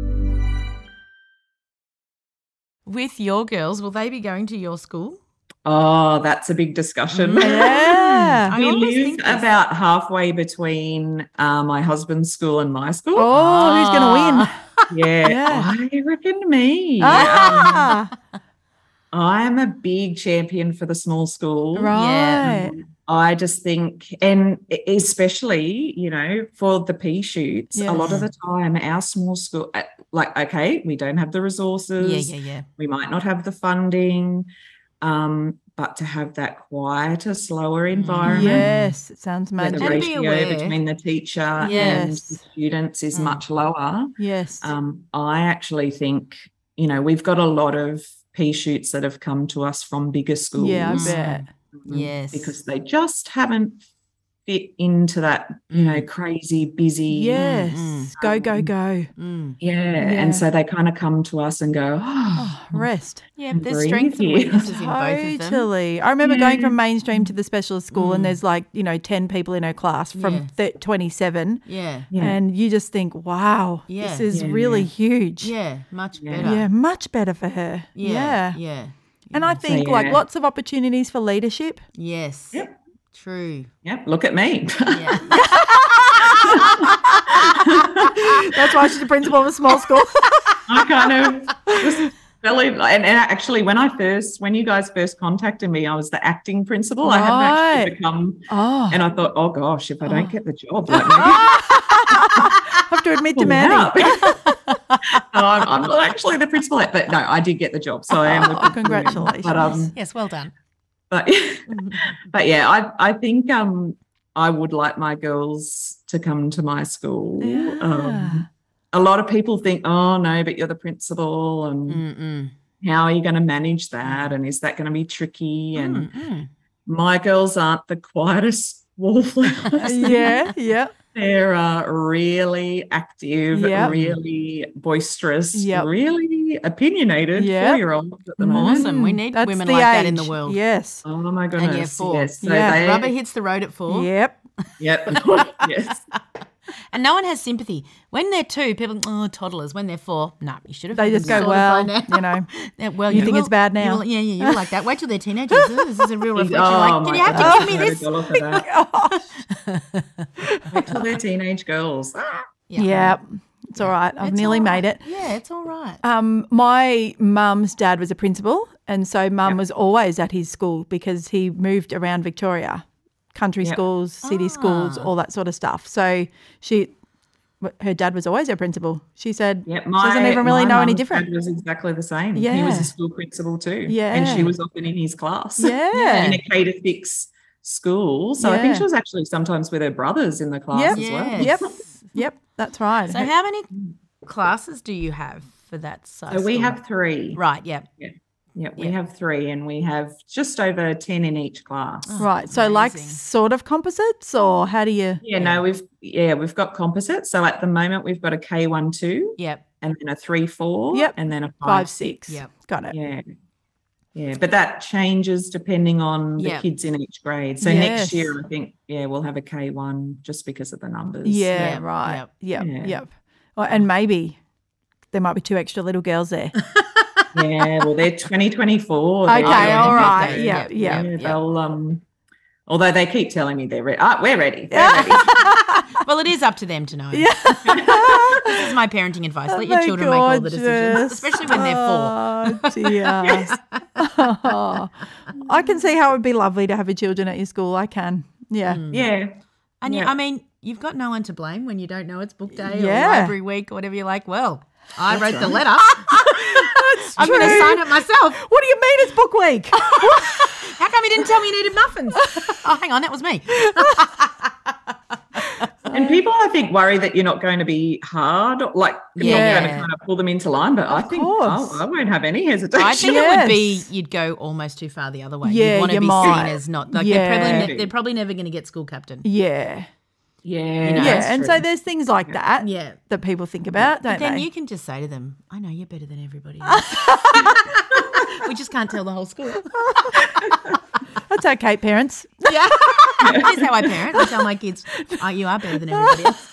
With your girls, will they be going to your school? Oh, that's a big discussion. yeah. I we always live think this. about halfway between uh, my husband's school and my school. Oh, who's going to win? yeah, yeah. I reckon me. Um, Ah, I'm a big champion for the small school. right. I just think, and especially, you know, for the pea shoots, a lot of the time our small school, uh, like, okay, we don't have the resources. Yeah, yeah, yeah. We might not have the funding, um, but to have that quieter, slower environment. Yes, it sounds Where the magic. And be ratio aware. between the teacher and Yes. the students is Mm. much lower. Yes. Um, I actually think, you know, we've got a lot of pea shoots that have come to us from bigger schools. yeah, I Mm. bet. um, Yes. because they just haven't fit into that, you know, Mm. crazy, busy. Yes. mm. Go, go, go. Mm. Yeah. Yeah. And so they kind of come to us and go, oh, Oh, rest. Yeah, And there's breathe strengths and here. weaknesses in both of them. Totally. I remember going Yeah. from mainstream to the specialist school and Mm. there's like, you know, ten people in her class from Yeah. th- twenty-seven. Yeah. yeah. And you just think, wow, Yeah. this is Yeah. really huge. Yeah, much Yeah. better. Yeah, much better for her. Yeah. Yeah. Yeah. And I think So, like yeah. lots of opportunities for leadership. Yes. Yep. True. Yep, look at me. Yeah. That's why she's the principal of a small school. I kind of just fell in. And, and actually, when I first, when you guys first contacted me, I was the acting principal. I hadn't Right. actually become, Oh, and I thought, oh gosh, if I don't Oh. get the job, like maybe I have to admit to pull Mandy. out. No, I'm, I'm not actually the principal, but no, I did get the job, so I am. Oh, looking congratulations. But um, Yes, well done. but but yeah, I I think um I would like my girls to come to my school. Yeah. Um, a lot of people think, oh no, but you're the principal, and Mm-mm. how are you going to manage that? And is that going to be tricky? And Mm-mm. my girls aren't the quietest wallflowers. Yeah, yeah. They're uh, really active, Yep. really boisterous, Yep. really opinionated Yep. four-year-olds at the moment. Awesome. We need That's women the like that in the age. world. Yes. Oh my And goodness! year four. Yes, so Yeah. they, Rubber hits the road at four. Yep. Yep. yes. And no one has sympathy. When they're two, people, oh, toddlers. When they're four, nah, you should have. They just go, sorted well, by now. you know, Yeah, well, you think will- it's bad now. you will- yeah, yeah, you're like that. Wait till they're teenagers. This is a real reflection. Oh, like, can my you have God. to give me I've this? got to go for that. Wait till they're teenage girls. Ah. yeah. It's all right. I've It's nearly all made right. it. Yeah, it's all right. Um, my mum's dad was a principal, and so mum Yep. was always at his school because he moved around Victoria, country Yep. schools, city schools, all that sort of stuff. So she, her dad was always her principal. She said Yep, she doesn't my- even really my know any mum's different. dad was exactly the same. He Yeah. was a school principal too. Yeah. And she was often in his class. Yeah. in a K to six school. So I think Yeah. she was actually sometimes with her brothers in the class Yep. as well. Yes. Yep. Yep. That's right. So how many classes do you have for that size? So we school? have three. Right, yeah. Yeah, we Yeah. have three, and we have just over ten in each class. right. So like amazing. sort of composites, or how do you? Yeah, no, we've yeah we've got composites. So at the moment we've got a K one two, Yep. and then a three four, Yep. and then a five, Five, six. Yep. Got it. Yeah, yeah, but that changes depending on the Yep. kids in each grade. So Yes. next year I think yeah we'll have a K one just because of the numbers. Yeah. Yep, Right. yep. Yep. Yeah. Yep. Well, and maybe there might be two extra little girls there. yeah. Well, they're twenty twenty-four. Okay, They're- all right. Okay, Yeah, yep, yeah. Yeah, yep. they'll um. Although they keep telling me they're ready. Ah, we're ready. We're ready. Well, it is up to them to know. Yeah. This is my parenting advice. Let your They're children make all the decisions, gorgeous. especially when they're four. Oh, dear. Oh, I can see how it would be lovely to have your children at your school. I can. Yeah. Yeah. And you, Yeah. I mean, you've got no one to blame when you don't know it's book day Yeah. or library week or whatever. You're like, well, I wrote the letter. That's I'm going to true. sign it myself. What do you mean it's book week? How come you didn't tell me you needed muffins? Oh, hang on, that was me. And people, I think, worry that you're not going to be hard, like you're Yeah. not going to kind of pull them into line. But I think course. oh, I won't have any hesitation. I think it Yes. would be you'd go almost too far the other way. Yeah, you'd want to you be might. seen as not like Yeah. they're probably ne- they're probably never going to get school captain. Yeah. yeah, know, Yeah. that's And true. so there's things like that Yeah. that people think about, don't But then they? you can just say to them, I know you're better than everybody else. We just can't tell the whole school. That's okay, parents. Yeah. Here's how I parent. I tell my kids, oh, you are better than everybody else.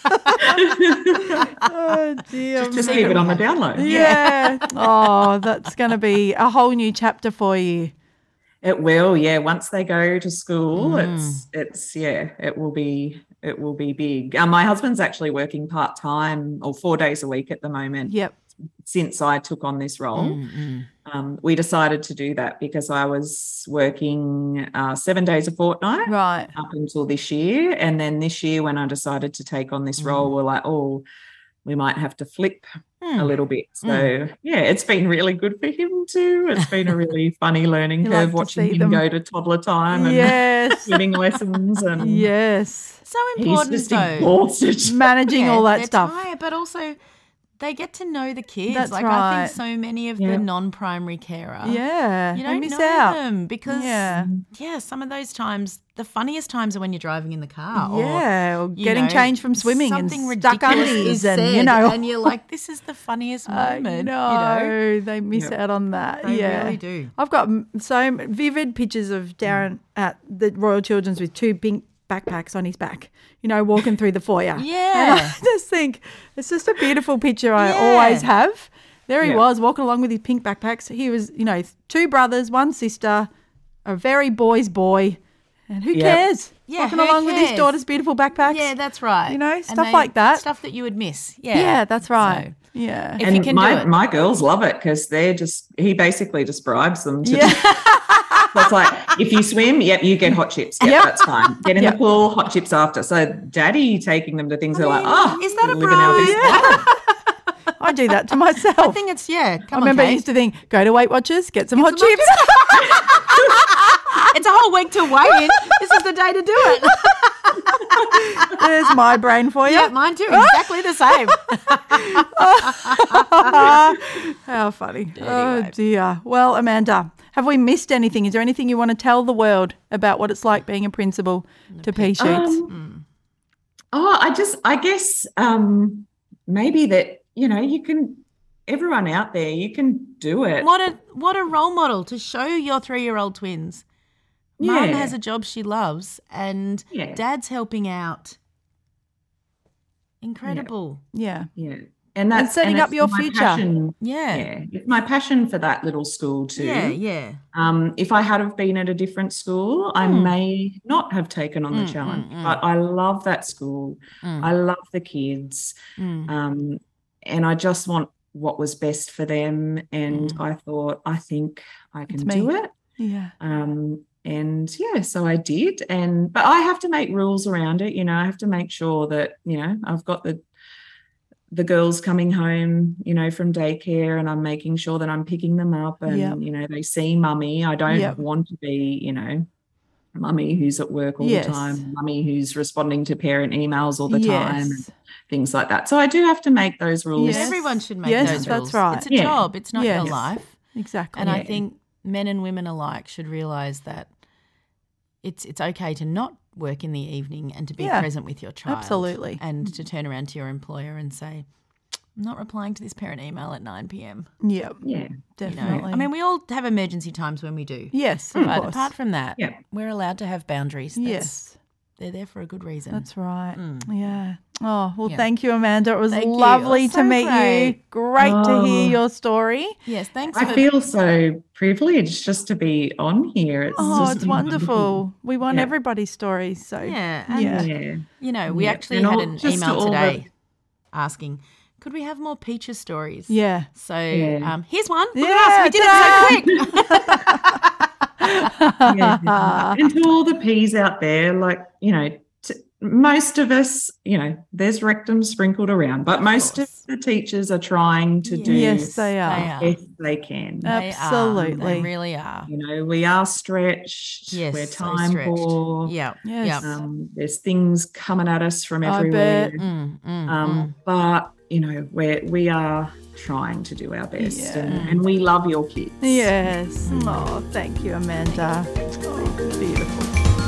Oh, dear. Just keep it on the down low. Yeah. Oh, that's going to be a whole new chapter for you. It will, yeah. Once they go to school, Mm. it's it's yeah, it will be it will be big. Um, my husband's actually working part time or four days a week at the moment. Yep. Since I took on this role, Mm, um, we decided to do that because I was working uh, seven days a fortnight Right. up until this year, and then this year when I decided to take on this Mm. role, we're like, oh, we might have to flip Hmm. a little bit. So yeah, it's been really good for him too. It's been a really funny learning You like curve to watching see him them. go to toddler time and Yes. swimming lessons, and Yes. So he's important just though. exhausted. Managing Yeah, all that they're stuff. tired, but also they get to know the kids. That's like I right. think so many of Yeah. the non-primary carer, Yeah. you they don't miss know out. them because Yeah. yeah. some of those times, the funniest times are when you're driving in the car. Or, Yeah, or you getting know, changed from swimming and something stuck ridiculous undies is and, said, you know. and you're like, this is the funniest I moment. know, You know, they miss Yep. out on that. They yeah, really do. I've got m- so m- vivid pictures of Darren at the Royal Children's with two pink backpacks on his back, you know, walking through the foyer. Yeah. And I just think it's just a beautiful picture I Yeah. always have. There he Yeah. was walking along with his pink backpacks. He was, you know, two brothers, one sister, a very boy's boy. And who Yeah. cares? Yeah, walking who along with his cares? daughter's beautiful backpacks. Yeah, that's right. You know, And stuff they- like that. Stuff that you would miss. Yeah, Yeah, that's right. So, yeah. if and you can my, do it. my girls love it because they're just he basically just bribes them to Yeah. So it's like, if you swim, yep, you get hot chips. Yep, Yep. that's fine. Get in Yep. the pool, hot chips after. So daddy taking them to things they're like, oh, is that a we're living our bribe? best life. I do that to myself. I think it's yeah. I Come remember on, I Kate. used to think, go to Weight Watchers, get some hot some hot chips. It's a whole week to weigh in. This is the day to do it. There's my brain for you. Yeah, mine too. Exactly the same. How funny. Oh, dear. Well, Amanda, have we missed anything? Is there anything you want to tell the world about what it's like being a principal to pea shoots? Um, oh, I just, I guess um, maybe that, you know, you can, everyone out there, you can do it. What a what a role model to show your three-year-old twins. Mum Yeah. has a job she loves and Yeah. Dad's helping out. Incredible. Yeah. Yeah. And that's setting and up it's your my future. passion. Yeah. Yeah. It's my passion for that little school too. Yeah, yeah. Um, if I had have been at a different school, I Mm. may not have taken on Mm, the challenge. mm, mm. But I love that school. Mm. I love the kids. Mm. Um, and I just want what was best for them. And Mm. I thought, I think I can It's me. do it. Yeah. Um, and yeah, so I did. And but I have to make rules around it. You know, I have to make sure that, you know, I've got the the girls coming home, you know, from daycare, and I'm making sure that I'm picking them up and, Yep. you know, they see mummy. I don't Yep. want to be, you know, mummy who's at work all Yes. the time, mummy who's responding to parent emails all the time, and Yes. things like that. So I do have to make those rules. Yes. Everyone should make Yes, those that's rules. right. It's a Yeah. job. It's not Yes. your life. Exactly. And I Yeah. think men and women alike should realise that it's it's okay to not work in the evening and to be Yeah. present with your child. Absolutely. And to turn around to your employer and say, I'm not replying to this parent email at nine p.m. Yeah. Yeah. You know? Definitely. I mean, we all have emergency times when we do. yes, of But course. apart from that, Yeah. we're allowed to have boundaries. That's, yes, They're there for a good reason. that's right. Mm. Yeah. Oh, well, Yeah. thank you, Amanda. It was Thank you. lovely It was to so meet you. great. Great to hear Oh. your story. Yes, thanks I for feel so privileged just to be on here. It's Oh, just it's wonderful. We want Yeah. everybody's stories. So Yeah, and yeah. Yeah. You know, we Yeah. actually And had all- an just email all the- today asking, could we have more Peaches stories? Yeah. So Yeah. um, here's one. Look Yeah, at us. We did it so quick. Yeah. And to all the peas out there, like, you know, t- most of us, you know, there's rectum sprinkled around, but most of course. the teachers are trying to do Yes, they are. They are. best they can. They are. Absolutely. They really are. You know, we are stretched. Yes, we're so time stretched. poor. Yeah. Yes. Yeah. Um, there's things coming at us from I everywhere. bet. Mm, mm, Um, but you know, we're we are trying to do our best, Yeah. and, and we love your kids. Yes. Oh, thank you, Amanda. Oh, beautiful.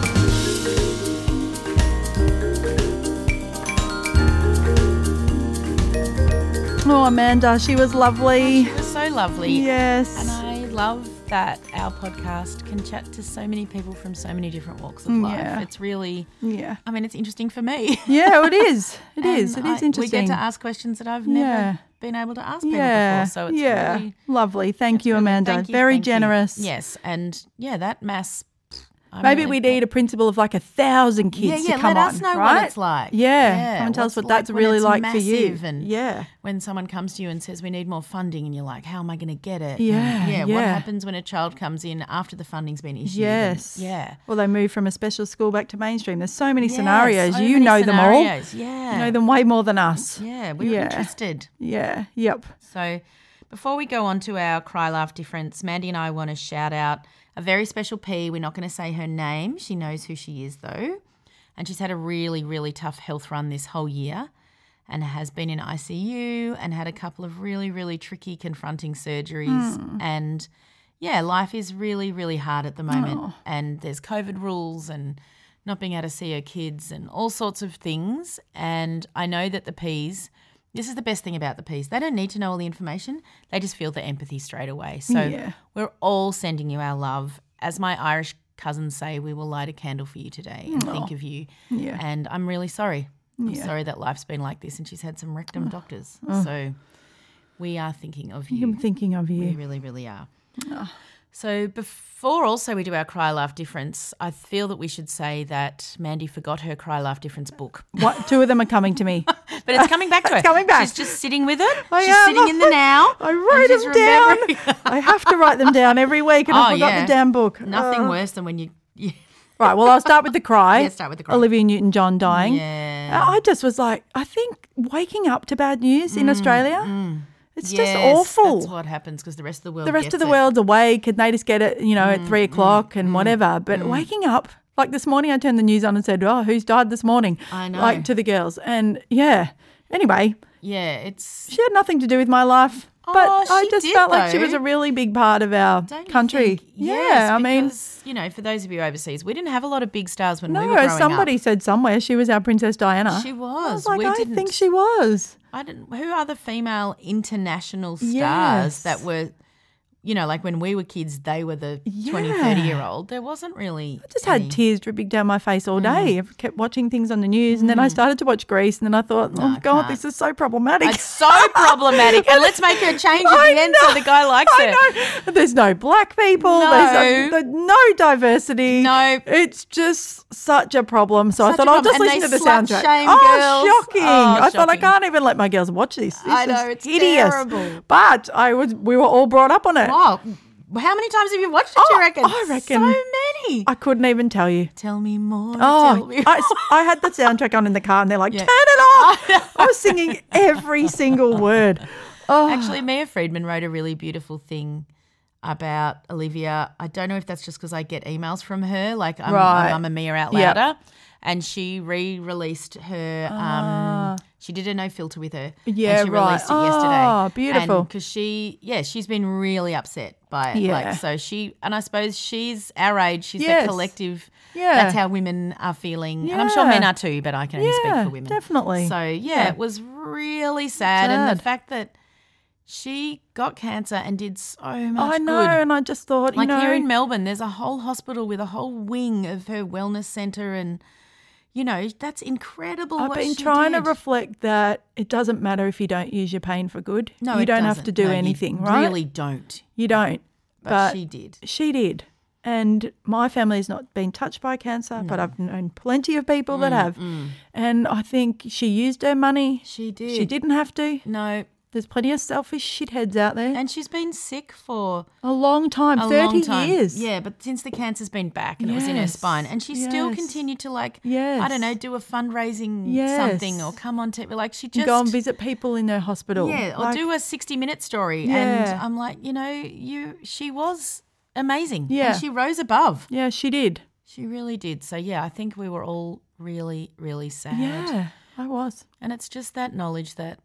Oh, Amanda, she was lovely. It was so lovely. Yes. And I love that our podcast can chat to so many people from so many different walks of Mm, life. yeah. It's really, Yeah. I mean, it's interesting for me. Yeah, it is. It And is. It is I- interesting. We get to ask questions that I've Yeah. never been able to ask people yeah. before. So it's yeah. really lovely. Thank it's you, really- Amanda. thank you, Very thank you. generous. Yes, and yeah, that mass. I'm Maybe really we proud- need a principal of like a thousand kids Yeah, yeah. to come let on, us know right? what it's like. Yeah, come and tell us what's what that's like when really it's like for you. massive and Yeah, when someone comes to you and says we need more funding, and you're like, how am I going to get it? Yeah, And yeah. What yeah. happens when a child comes in after the funding's been issued? yes, And, yeah. Well, they move from a special school back to mainstream. There's so many Yes, scenarios. so you many know scenarios. them all. Yeah. You know them way more than us. Yeah, we were Yeah. interested. Yeah. Yep. So before we go on to our Cry Laugh Difference, Mandy and I want to shout out a very special P. We're not going to say her name. She knows who she is though. And she's had a really, really tough health run this whole year and has been in I C U and had a couple of really, really tricky, confronting surgeries. Hmm. And yeah, life is really, really hard at the moment. And there's COVID rules and not being able to see her kids and all sorts of things. And I know that the Ps, this is the best thing about the Ps, they don't need to know all the information. They just feel the empathy straight away. So Yeah. we're all sending you our love. As my Irish cousins say, we will light a candle for you today and think of you. Yeah. And I'm really sorry. I'm Yeah. sorry that life's been like this and she's had some rectum doctors. So we are thinking of you. I'm thinking of We you. really, really are. So before also we do our Cry Laugh Difference, I feel that we should say that Mandy forgot her Cry Laugh Difference book. What? Two of them are coming to me. But it's coming back to her. It's coming back. She's just sitting with it. I She's am. sitting in the now. I and write she's them down. remembering- I have to write them down every week, and Oh, I forgot yeah. the damn book. Nothing Uh, worse than when you... you Right. Well, I'll start with the cry. Yeah, start with the cry. Olivia Newton-John dying. Yeah. I just was like, I think waking up to bad news Mm, in Australia, It's Yes, just awful. That's what happens because the rest of the world The rest gets of the it. world's awake and they just get it, you know, at three o'clock and whatever. But waking up, like this morning I turned the news on and said, oh, who's died this morning? I know. Like to the girls. And yeah, anyway, Yeah, it's she had nothing to do with my life. But Oh, I she just did, felt like she though. was a really big part of our Don't you country. think? Yeah, Yes, I mean, because, you know, for those of you overseas, we didn't have a lot of big stars when we were no, growing somebody up. said somewhere she was our Princess Diana. She I was. was like, we I didn't think she was. I didn't. Who are the female international stars Yes. that were, you know, like when we were kids, they were the Yeah. twenty, thirty year old. There wasn't really. I just any. had tears dripping down my face all day. Mm. I kept watching things on the news and then I started to watch Grease and then I thought, oh, I God, can't. this is so problematic. It's so problematic. And let's make her change at I the end know, so the guy likes I her. know. There's no black people. No. There's uh, no diversity. No. It's just such a problem. So I Such a thought I'll problem. just And listen they to the slut soundtrack. shame oh, girls. shocking. Oh, I thought I shocking. can't even let my girls watch this. This I know, is it's hideous. terrible. But I was we were all brought up on it. Wow. How many times have you watched it, do Oh, you reckon? I reckon- So many. I couldn't even tell you. Tell me more. tell Oh, me I, I had the soundtrack on in the car and they're like, Yeah. turn it off. I was singing every single word. Oh, Actually, Mia Friedman wrote a really beautiful thing about Olivia. I don't know if that's just because I get emails from her, like I'm, Right. I'm a Mia Out Yep. Louder. And she re-released her, um, she did a no filter with her. Yeah, and she right. released it yesterday. Oh, beautiful. Because she, yeah, she's been really upset by it. Yeah. Like, so she, and I suppose she's our age, she's Yes. the collective. Yeah. That's how women are feeling. And I'm sure Yeah. men are too, but I can only Yeah, speak for women. definitely. So, yeah, Yeah. it was really sad. And Sad. the fact that she got cancer and did so much I know, good. and I just thought, you Like know, here in Melbourne, there's a whole hospital with a whole wing of her wellness centre and, you know, that's incredible I've what been she trying did. to reflect that it doesn't matter if you don't use your pain for good. No, you it don't have doesn't. to do No, you anything, right? really don't. You don't. But, But, she did. She did. And my family's not been touched by cancer, but I've known plenty of people Mm, that have. And I think she used her money. She did. She didn't have to. No. There's plenty of selfish shitheads out there. And she's been sick for a long time, a thirty long time. years. Yeah, but since the cancer's been back and it was in her Yes, spine, and she still yes. continued to like, Yes. I don't know, do a fundraising Yes. something or come on to like she just Go and visit people in their hospital. yeah, or Like, do a sixty minute story. Yeah. And I'm like, you know, you she was amazing. Yeah. And she rose above. Yeah, she did. She really did. So yeah, I think we were all really, really sad. Yeah, I was. And it's just that knowledge that,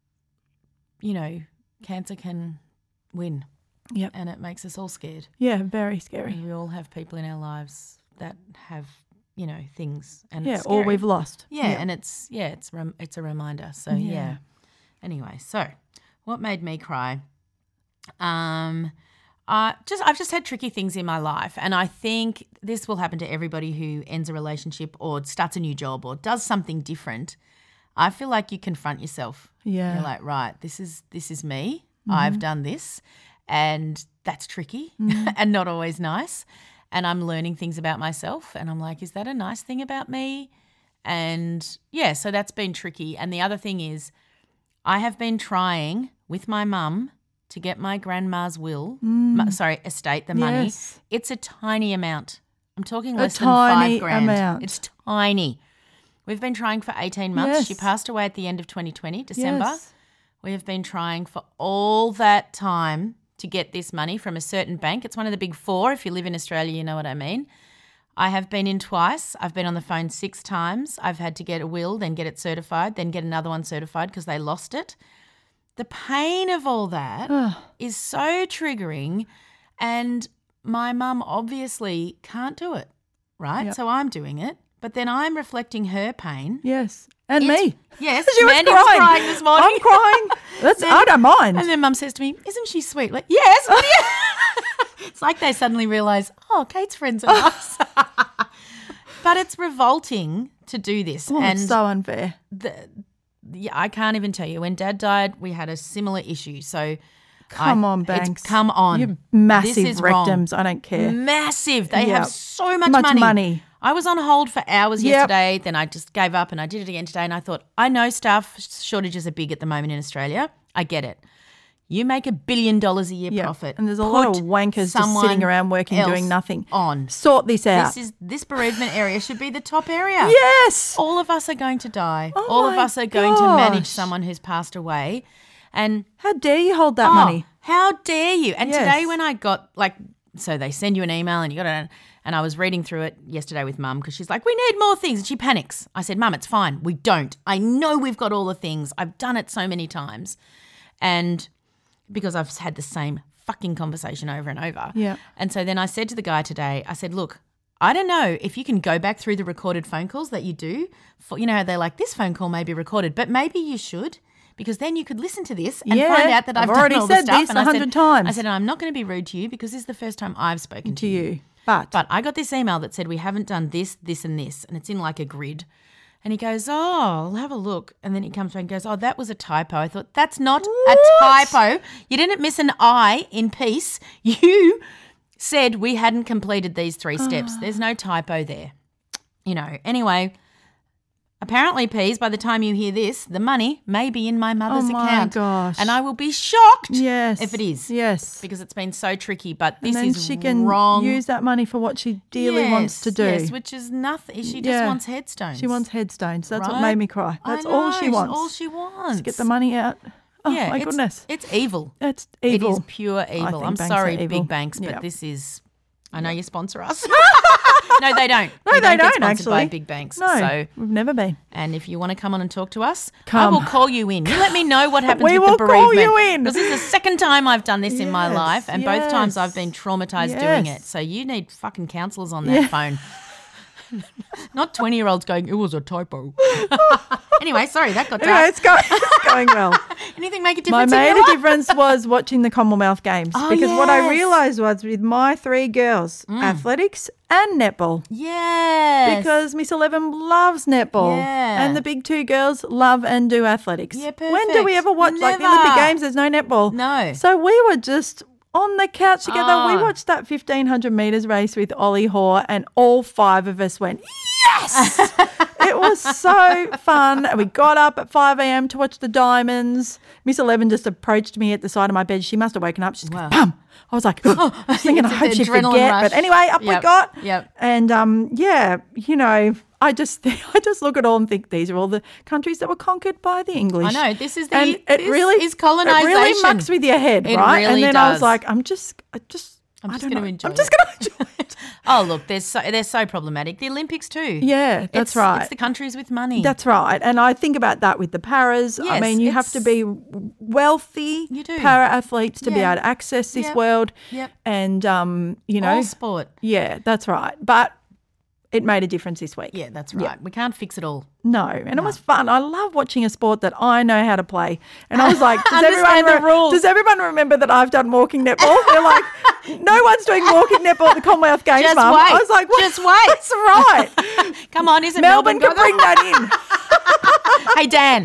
you know, cancer can win. Yep. And it makes us all scared. Yeah, very scary. We all have people in our lives that have, you know, things, and Yeah, it's or scary. we've lost. Yeah, Yeah. and it's yeah, it's rem- it's a reminder. So Yeah. yeah. Anyway, so what made me cry? Um, I just I've just had tricky things in my life, and I think this will happen to everybody who ends a relationship or starts a new job or does something different. I feel like you confront yourself. Yeah. You're like, right, this is this is me. Mm-hmm. I've done this, and that's tricky Mm. and not always nice. And I'm learning things about myself, and I'm like, is that a nice thing about me? And yeah, so that's been tricky. And the other thing is, I have been trying with my mum to get my grandma's will, mu- sorry, estate, the money. Mm. Yes. It's a tiny amount. I'm talking A less than tiny five grand. amount. It's tiny. We've been trying for eighteen months. She Yes. passed away at the end of twenty twenty, December. Yes. We have been trying for all that time to get this money from a certain bank. It's one of the big four. If you live in Australia, you know what I mean. I have been in twice. I've been on the phone six times. I've had to get a will, then get it certified, then get another one certified because they lost it. The pain of all that is so triggering, and my mum obviously can't do it, right? Yep. So I'm doing it, but then I'm reflecting her pain. Yes. And It's- me. Yes, She was Mandy crying. was crying this morning. I'm crying. That's, I don't mind. And then Mum says to me, "Isn't she sweet?" Like, yes. What do you-" It's like they suddenly realise, oh, Kate's friends are nice. But it's revolting to do this, Oh, and it's so unfair. the, yeah, I can't even tell you. When Dad died, we had a similar issue. So Come I- on, it's- Banks. come on, You massive This is wrong. rectums. I don't care. Massive. They Yeah. have so much, Much money. money. I was on hold for hours Yep. yesterday. Then I just gave up and I did it again today. And I thought, I know staff shortages are big at the moment in Australia. I get it. You make a billion dollars a year Yeah. profit. And there's a lot of Put wankers just someone sitting around working, else doing nothing. on. Sort this out. This is this bereavement area should be the top area. Yes. All of us are going to die. Oh All of my us are going to manage gosh. someone who's passed away. And how dare you hold that oh, money? How dare you? And Yes. today when I got like, so they send you an email and you got it, and I was reading through it yesterday with Mum because she's like, we need more things. And she panics. I said, Mum, it's fine. We don't. I know we've got all the things. I've done it so many times. And because I've had the same fucking conversation over and over. Yeah. And so then I said to the guy today, I said, look, I don't know if you can go back through the recorded phone calls that you do. For, you know how they're like, this phone call may be recorded, but maybe you should, because then you could listen to this and Yeah, find out that I've, I've done already all said the stuff. this And a I said- hundred times. I said, I'm not going to be rude to you because this is the first time I've spoken to, To you. But, But I got this email that said we haven't done this, this, and this, and it's in like a grid. And he goes, oh, I'll have a look. And then he comes back and goes, oh, that was a typo. I thought, that's not What? a typo. You didn't miss an I in peace. You said we hadn't completed these three steps. There's no typo there. You know, anyway, apparently, Peas, by the time you hear this, the money may be in my mother's Oh my account. gosh. And I will be shocked yes. if it is. Yes. Because it's been so tricky. But And this then is she can wrong. use that money for what she dearly wants to Yes, do. Yes, which is nothing. She just Yeah. wants headstones. She wants headstones. That's what Right? made me cry. I That's all know, she it's wants. all she wants. To get the money out. Oh, yeah, my it's, goodness. It's evil. It's evil. It is pure evil. think I'm banks sorry, are evil. big banks, but Yeah. this is. I know you sponsor us. No, they don't. No, we they don't, get don't, sponsored actually. by big banks. No, So, we've never been. and if you want to come on and talk to us, Come. I will call you in. You let me know what happens We with will the call bereavement. you in. Because this is the second time I've done this in my Yes, life, and both times yes. I've been traumatized doing Yes. it. So you need fucking counsellors on that Yeah. phone. Not twenty-year-olds going, it was a typo. Anyway, sorry, that got Anyway, dark. it's going, it's going well. Anything make a My difference in your major life? difference was watching the Commonwealth Games Oh, because what I yes. realised was with my three girls, athletics and netball. Yes. Because Miss Eleven loves netball, Yeah. and the big two girls love and do athletics. Yeah, When do we perfect. ever watch like the Never. Olympic Games? There's no netball. No. So we were just on the couch together. Oh. We watched that fifteen hundred metres race with Ollie Hoare, and all five of us went, yes! It was so fun. And we got up at five a.m. to watch the Diamonds. Miss Eleven just approached me at the side of my bed. She must have woken up. She's Wow. like, bum. I was like, oh, I was thinking, I It's hope the she adrenaline forget. rush. But anyway, up we Yep. got. Yep. And um, yeah, you know, I just I just look at all and think these are all the countries that were conquered by the English. I know, this is the- and it this really is It really colonisation. mucks with your head, It right? really and then I was does. like, I'm just, I just, I'm I just don't gonna know. enjoy I'm just it. going to enjoy it. Oh, look, they're so, they're so problematic. The Olympics too. Yeah, that's It's- right. It's the countries with money. That's right. And I think about that with the paras. I Yes, mean, you have to it's- be wealthy You do. para athletes to be Yeah. able to access this Yep. world. Yep. And, um, you know, All sport. yeah, that's right. But it made a difference this week. Yeah, that's right. We can't fix it all. No, and it was fun. I love watching a sport that I know how to play. And I was like, does Understand everyone the rules. does everyone remember that I've done walking netball? They're like, no one's doing walking netball at the Commonwealth Games, Just Mum. wait. I was like, what? Just wait. That's right. Come on, isn't Melbourne Melbourne, can bring that Hey, Dan,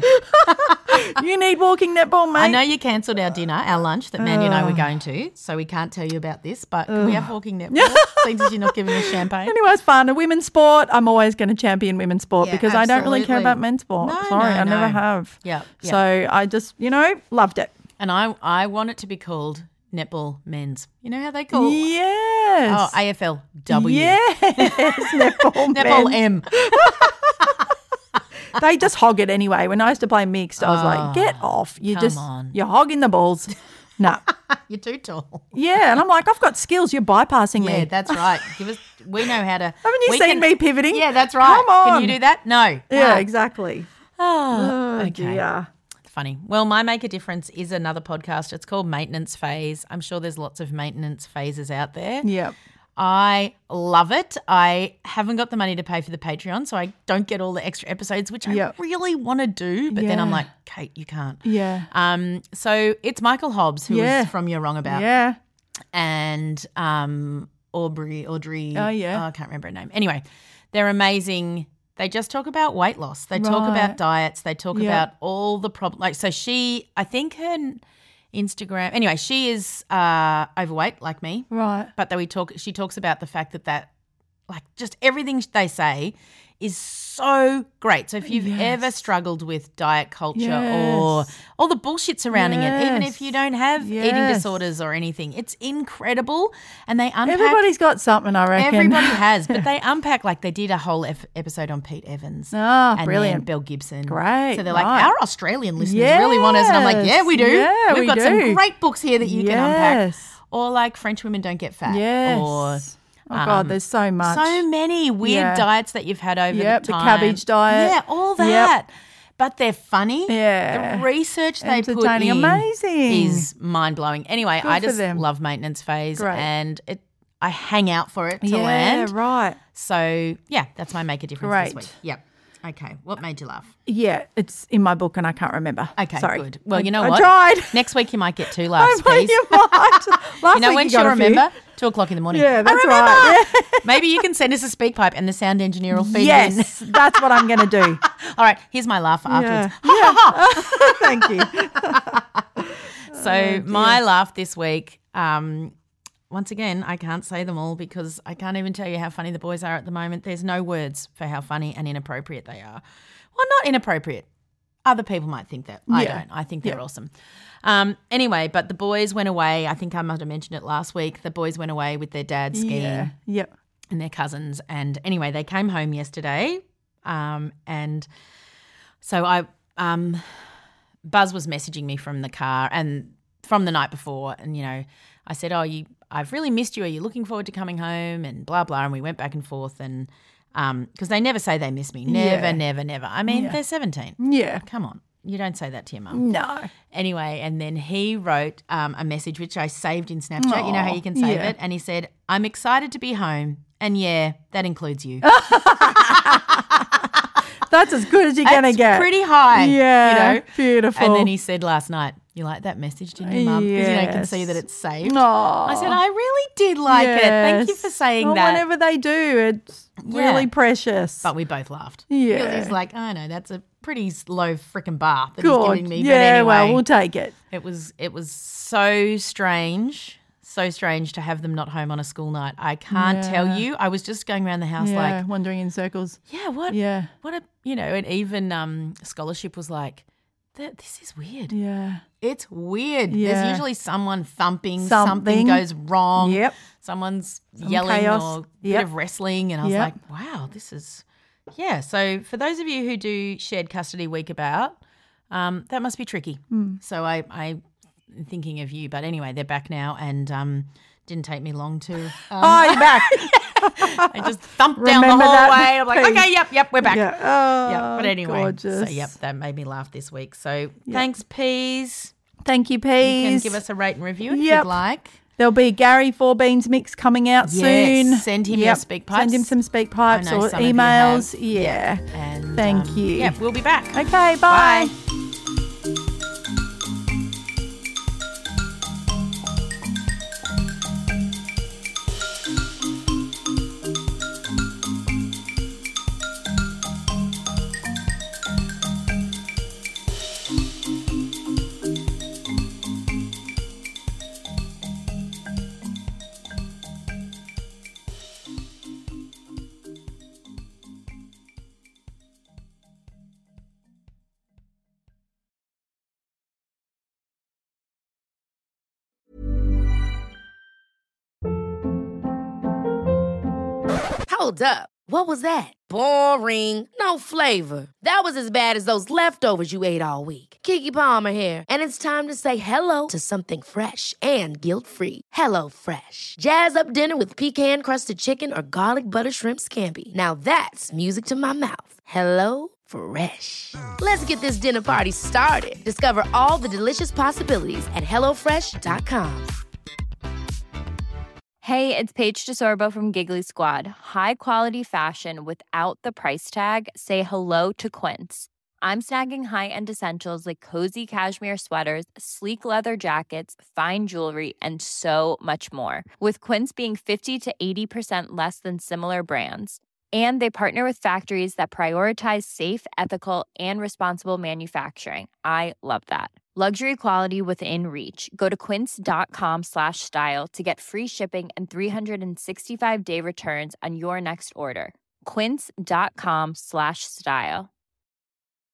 in. You need walking netball, mate. I know you cancelled our dinner, our lunch that Mandy and I were going to, so we can't tell you about this, but can we have walking netball? Seems as you're not giving us champagne. Anyway, it's fun. A women's sport, I'm always going to champion women's sport Yeah, because I don't really care absolutely. about men's sport. No, Sorry, no, I never no. have. Yeah, yeah. So I just, you know, loved it. And I, I want it to be called netball men's. You know how they call Yes. Oh, A F L W. Yes, netball, Netball men. M. They just hog it anyway. When I used to play mixed, I was like, Oh, get off. You come just, on. you're hogging the balls. No. You're too tall. Yeah. And I'm like, I've got skills. You're bypassing Yeah, me. that's right. Give us. We know how to. Haven't you we seen can- me pivoting? Yeah, that's right. Come on. Can you do that? No. Yeah, No. exactly. Oh, Oh, okay. dear. Funny. Well, My Make a Difference is another podcast. It's called Maintenance Phase. I'm sure there's lots of maintenance phases out there. Yep. I love it. I haven't got the money to pay for the Patreon, so I don't get all the extra episodes, which I Yep. really want to do. But then I'm Yeah. like, Kate, you can't. Yeah. Um. So it's Michael Hobbs, who Yeah. is from You're Wrong About, Yeah. and um Aubrey, Audrey. Oh, yeah. I can't remember her name. Anyway, they're amazing. They just talk about weight loss. They talk Right. about diets. They talk Yeah. about all the problems. Like, so she, I think her Instagram. Anyway, she is uh, overweight like me. Right. But that we talk. She talks about the fact that that, like, just everything they say is so great. So if you've Yes. ever struggled with diet culture Yes. or all the bullshit surrounding it, even if Yes. you don't have eating Yes. disorders or anything, it's incredible. And they unpack. Everybody's got something, I reckon. Everybody has, but they unpack, like they did a whole ep- episode on Pete Evans. Ah, and brilliant. then Bill Gibson. Great, So they're like, right. our Australian listeners really want us. And I'm like, yeah, we do. Yeah, We've we got some do. great books here that you can unpack. Yes. Or like French women don't get fat. Yes. Or Oh, God, um, there's so much. so many weird Yeah. diets that you've had over Yep, the the time. cabbage diet. Yeah, all Yep. that. But they're funny. Yeah. The research they put Entertaining. in Amazing. is mind-blowing. Anyway, Good I for just them. love maintenance phase Great. and it I hang out for it to yeah, land. right. So, yeah, that's my make a difference Great. this week. Yep. Okay. What made you laugh? Yeah, it's in my book and I can't remember. Okay, Sorry. good. Well, I- you know I what? tried. Next week you might get two laughs, I please. you might. Last You know week when you she'll got a few. remember? Two o'clock in the morning. Yeah, I that's remember. right. Yeah. Maybe you can send us a speak pipe and the sound engineer will feed Yes, in. that's what I'm going to do. All right, here's my laugh for afterwards. Yeah. Thank you. So my laugh this week, um, once again, I can't say them all because I can't even tell you how funny the boys are at the moment. There's no words for how funny and inappropriate they are. Well, not inappropriate. Other people might think that. I Yeah. don't. I think they're Yeah. awesome. Um, anyway, but the boys went away. I think I must have mentioned it last week. The boys went away with their dad skiing Yeah. Yep. and their cousins. And anyway, they came home yesterday. Um, and so I, um, Buzz was messaging me from the car and from the night before. And, you know, I said, oh, you, I've really missed you. Are you looking forward to coming home? And blah, blah. And we went back and forth. And um, because they never say they miss me. Never, Yeah. never, never. I mean, Yeah. they're seventeen. Yeah. Come on. You don't say that to your mum. No. Anyway, and then he wrote um, a message which I saved in Snapchat. You know how Aw, you can save yeah. it? And he said, I'm excited to be home. And yeah, that includes you. That's as good as you're going to That's get. pretty high. Yeah. You know? Beautiful. And then he said last night, you like that message, didn't you, Mum? Because you know, you can Yes. see that it's saved. Aw. I said, I really did like it. Thank you for Yes. saying Well, that. Whenever they do, it's Yeah. really precious. But we both laughed. Yeah. Because he's like, I know, that's a pretty low freaking bar that Good. he's giving me. Yeah, but anyway, well, we'll take it. It was it was so strange, so strange to have them not home on a school night. I can't Yeah. tell you. I was just going around the house Yeah, like, wandering in circles. yeah, what? Yeah. What a, you know, and even um, Scholarship was like, "Th- this is weird. Yeah. It's weird. Yeah. There's usually someone thumping, something, Something. goes wrong. Yep. Someone's Some yelling chaos. or a Yep. bit of wrestling. And I was Yep. like, wow, this is, yeah. So for those of you who do shared custody week about, um, that must be tricky. Hmm. So I, I, am thinking of you. But anyway, they're back now and um, didn't take me long to. Um, Oh, you're back. I just thumped down the Remember that hallway. I'm like, piece. okay, yep, yep, we're back. Yeah. Oh, Yeah, but anyway, gorgeous. so yep, that made me laugh this week. So thanks, Peas. Thank you, You Peas. can give us a rate and review if Yep. you'd like. There'll be Gary Four Beans mix coming out Yes, soon. send him your speak pipes. Send him some speak pipes I know or some of you emails. have. Yeah. And Thank um, you. Yeah, we'll be back. Okay, bye. Bye. Hold up. What was that? Boring. No flavor. That was as bad as those leftovers you ate all week. Keke Palmer here, and it's time to say hello to something fresh and guilt-free. Hello Fresh. Jazz up dinner with pecan-crusted chicken or garlic butter shrimp scampi. Now that's music to my mouth. Hello Fresh. Let's get this dinner party started. Discover all the delicious possibilities at hello fresh dot com. Hey, it's Paige DeSorbo from Giggly Squad. High quality fashion without the price tag. Say hello to Quince. I'm snagging high-end essentials like cozy cashmere sweaters, sleek leather jackets, fine jewelry, and so much more. With Quince being fifty to eighty percent less than similar brands. And they partner with factories that prioritize safe, ethical, and responsible manufacturing. I love that. Luxury quality within reach. Go to quince.com slash style to get free shipping and three sixty-five day returns on your next order. quince.com slash style.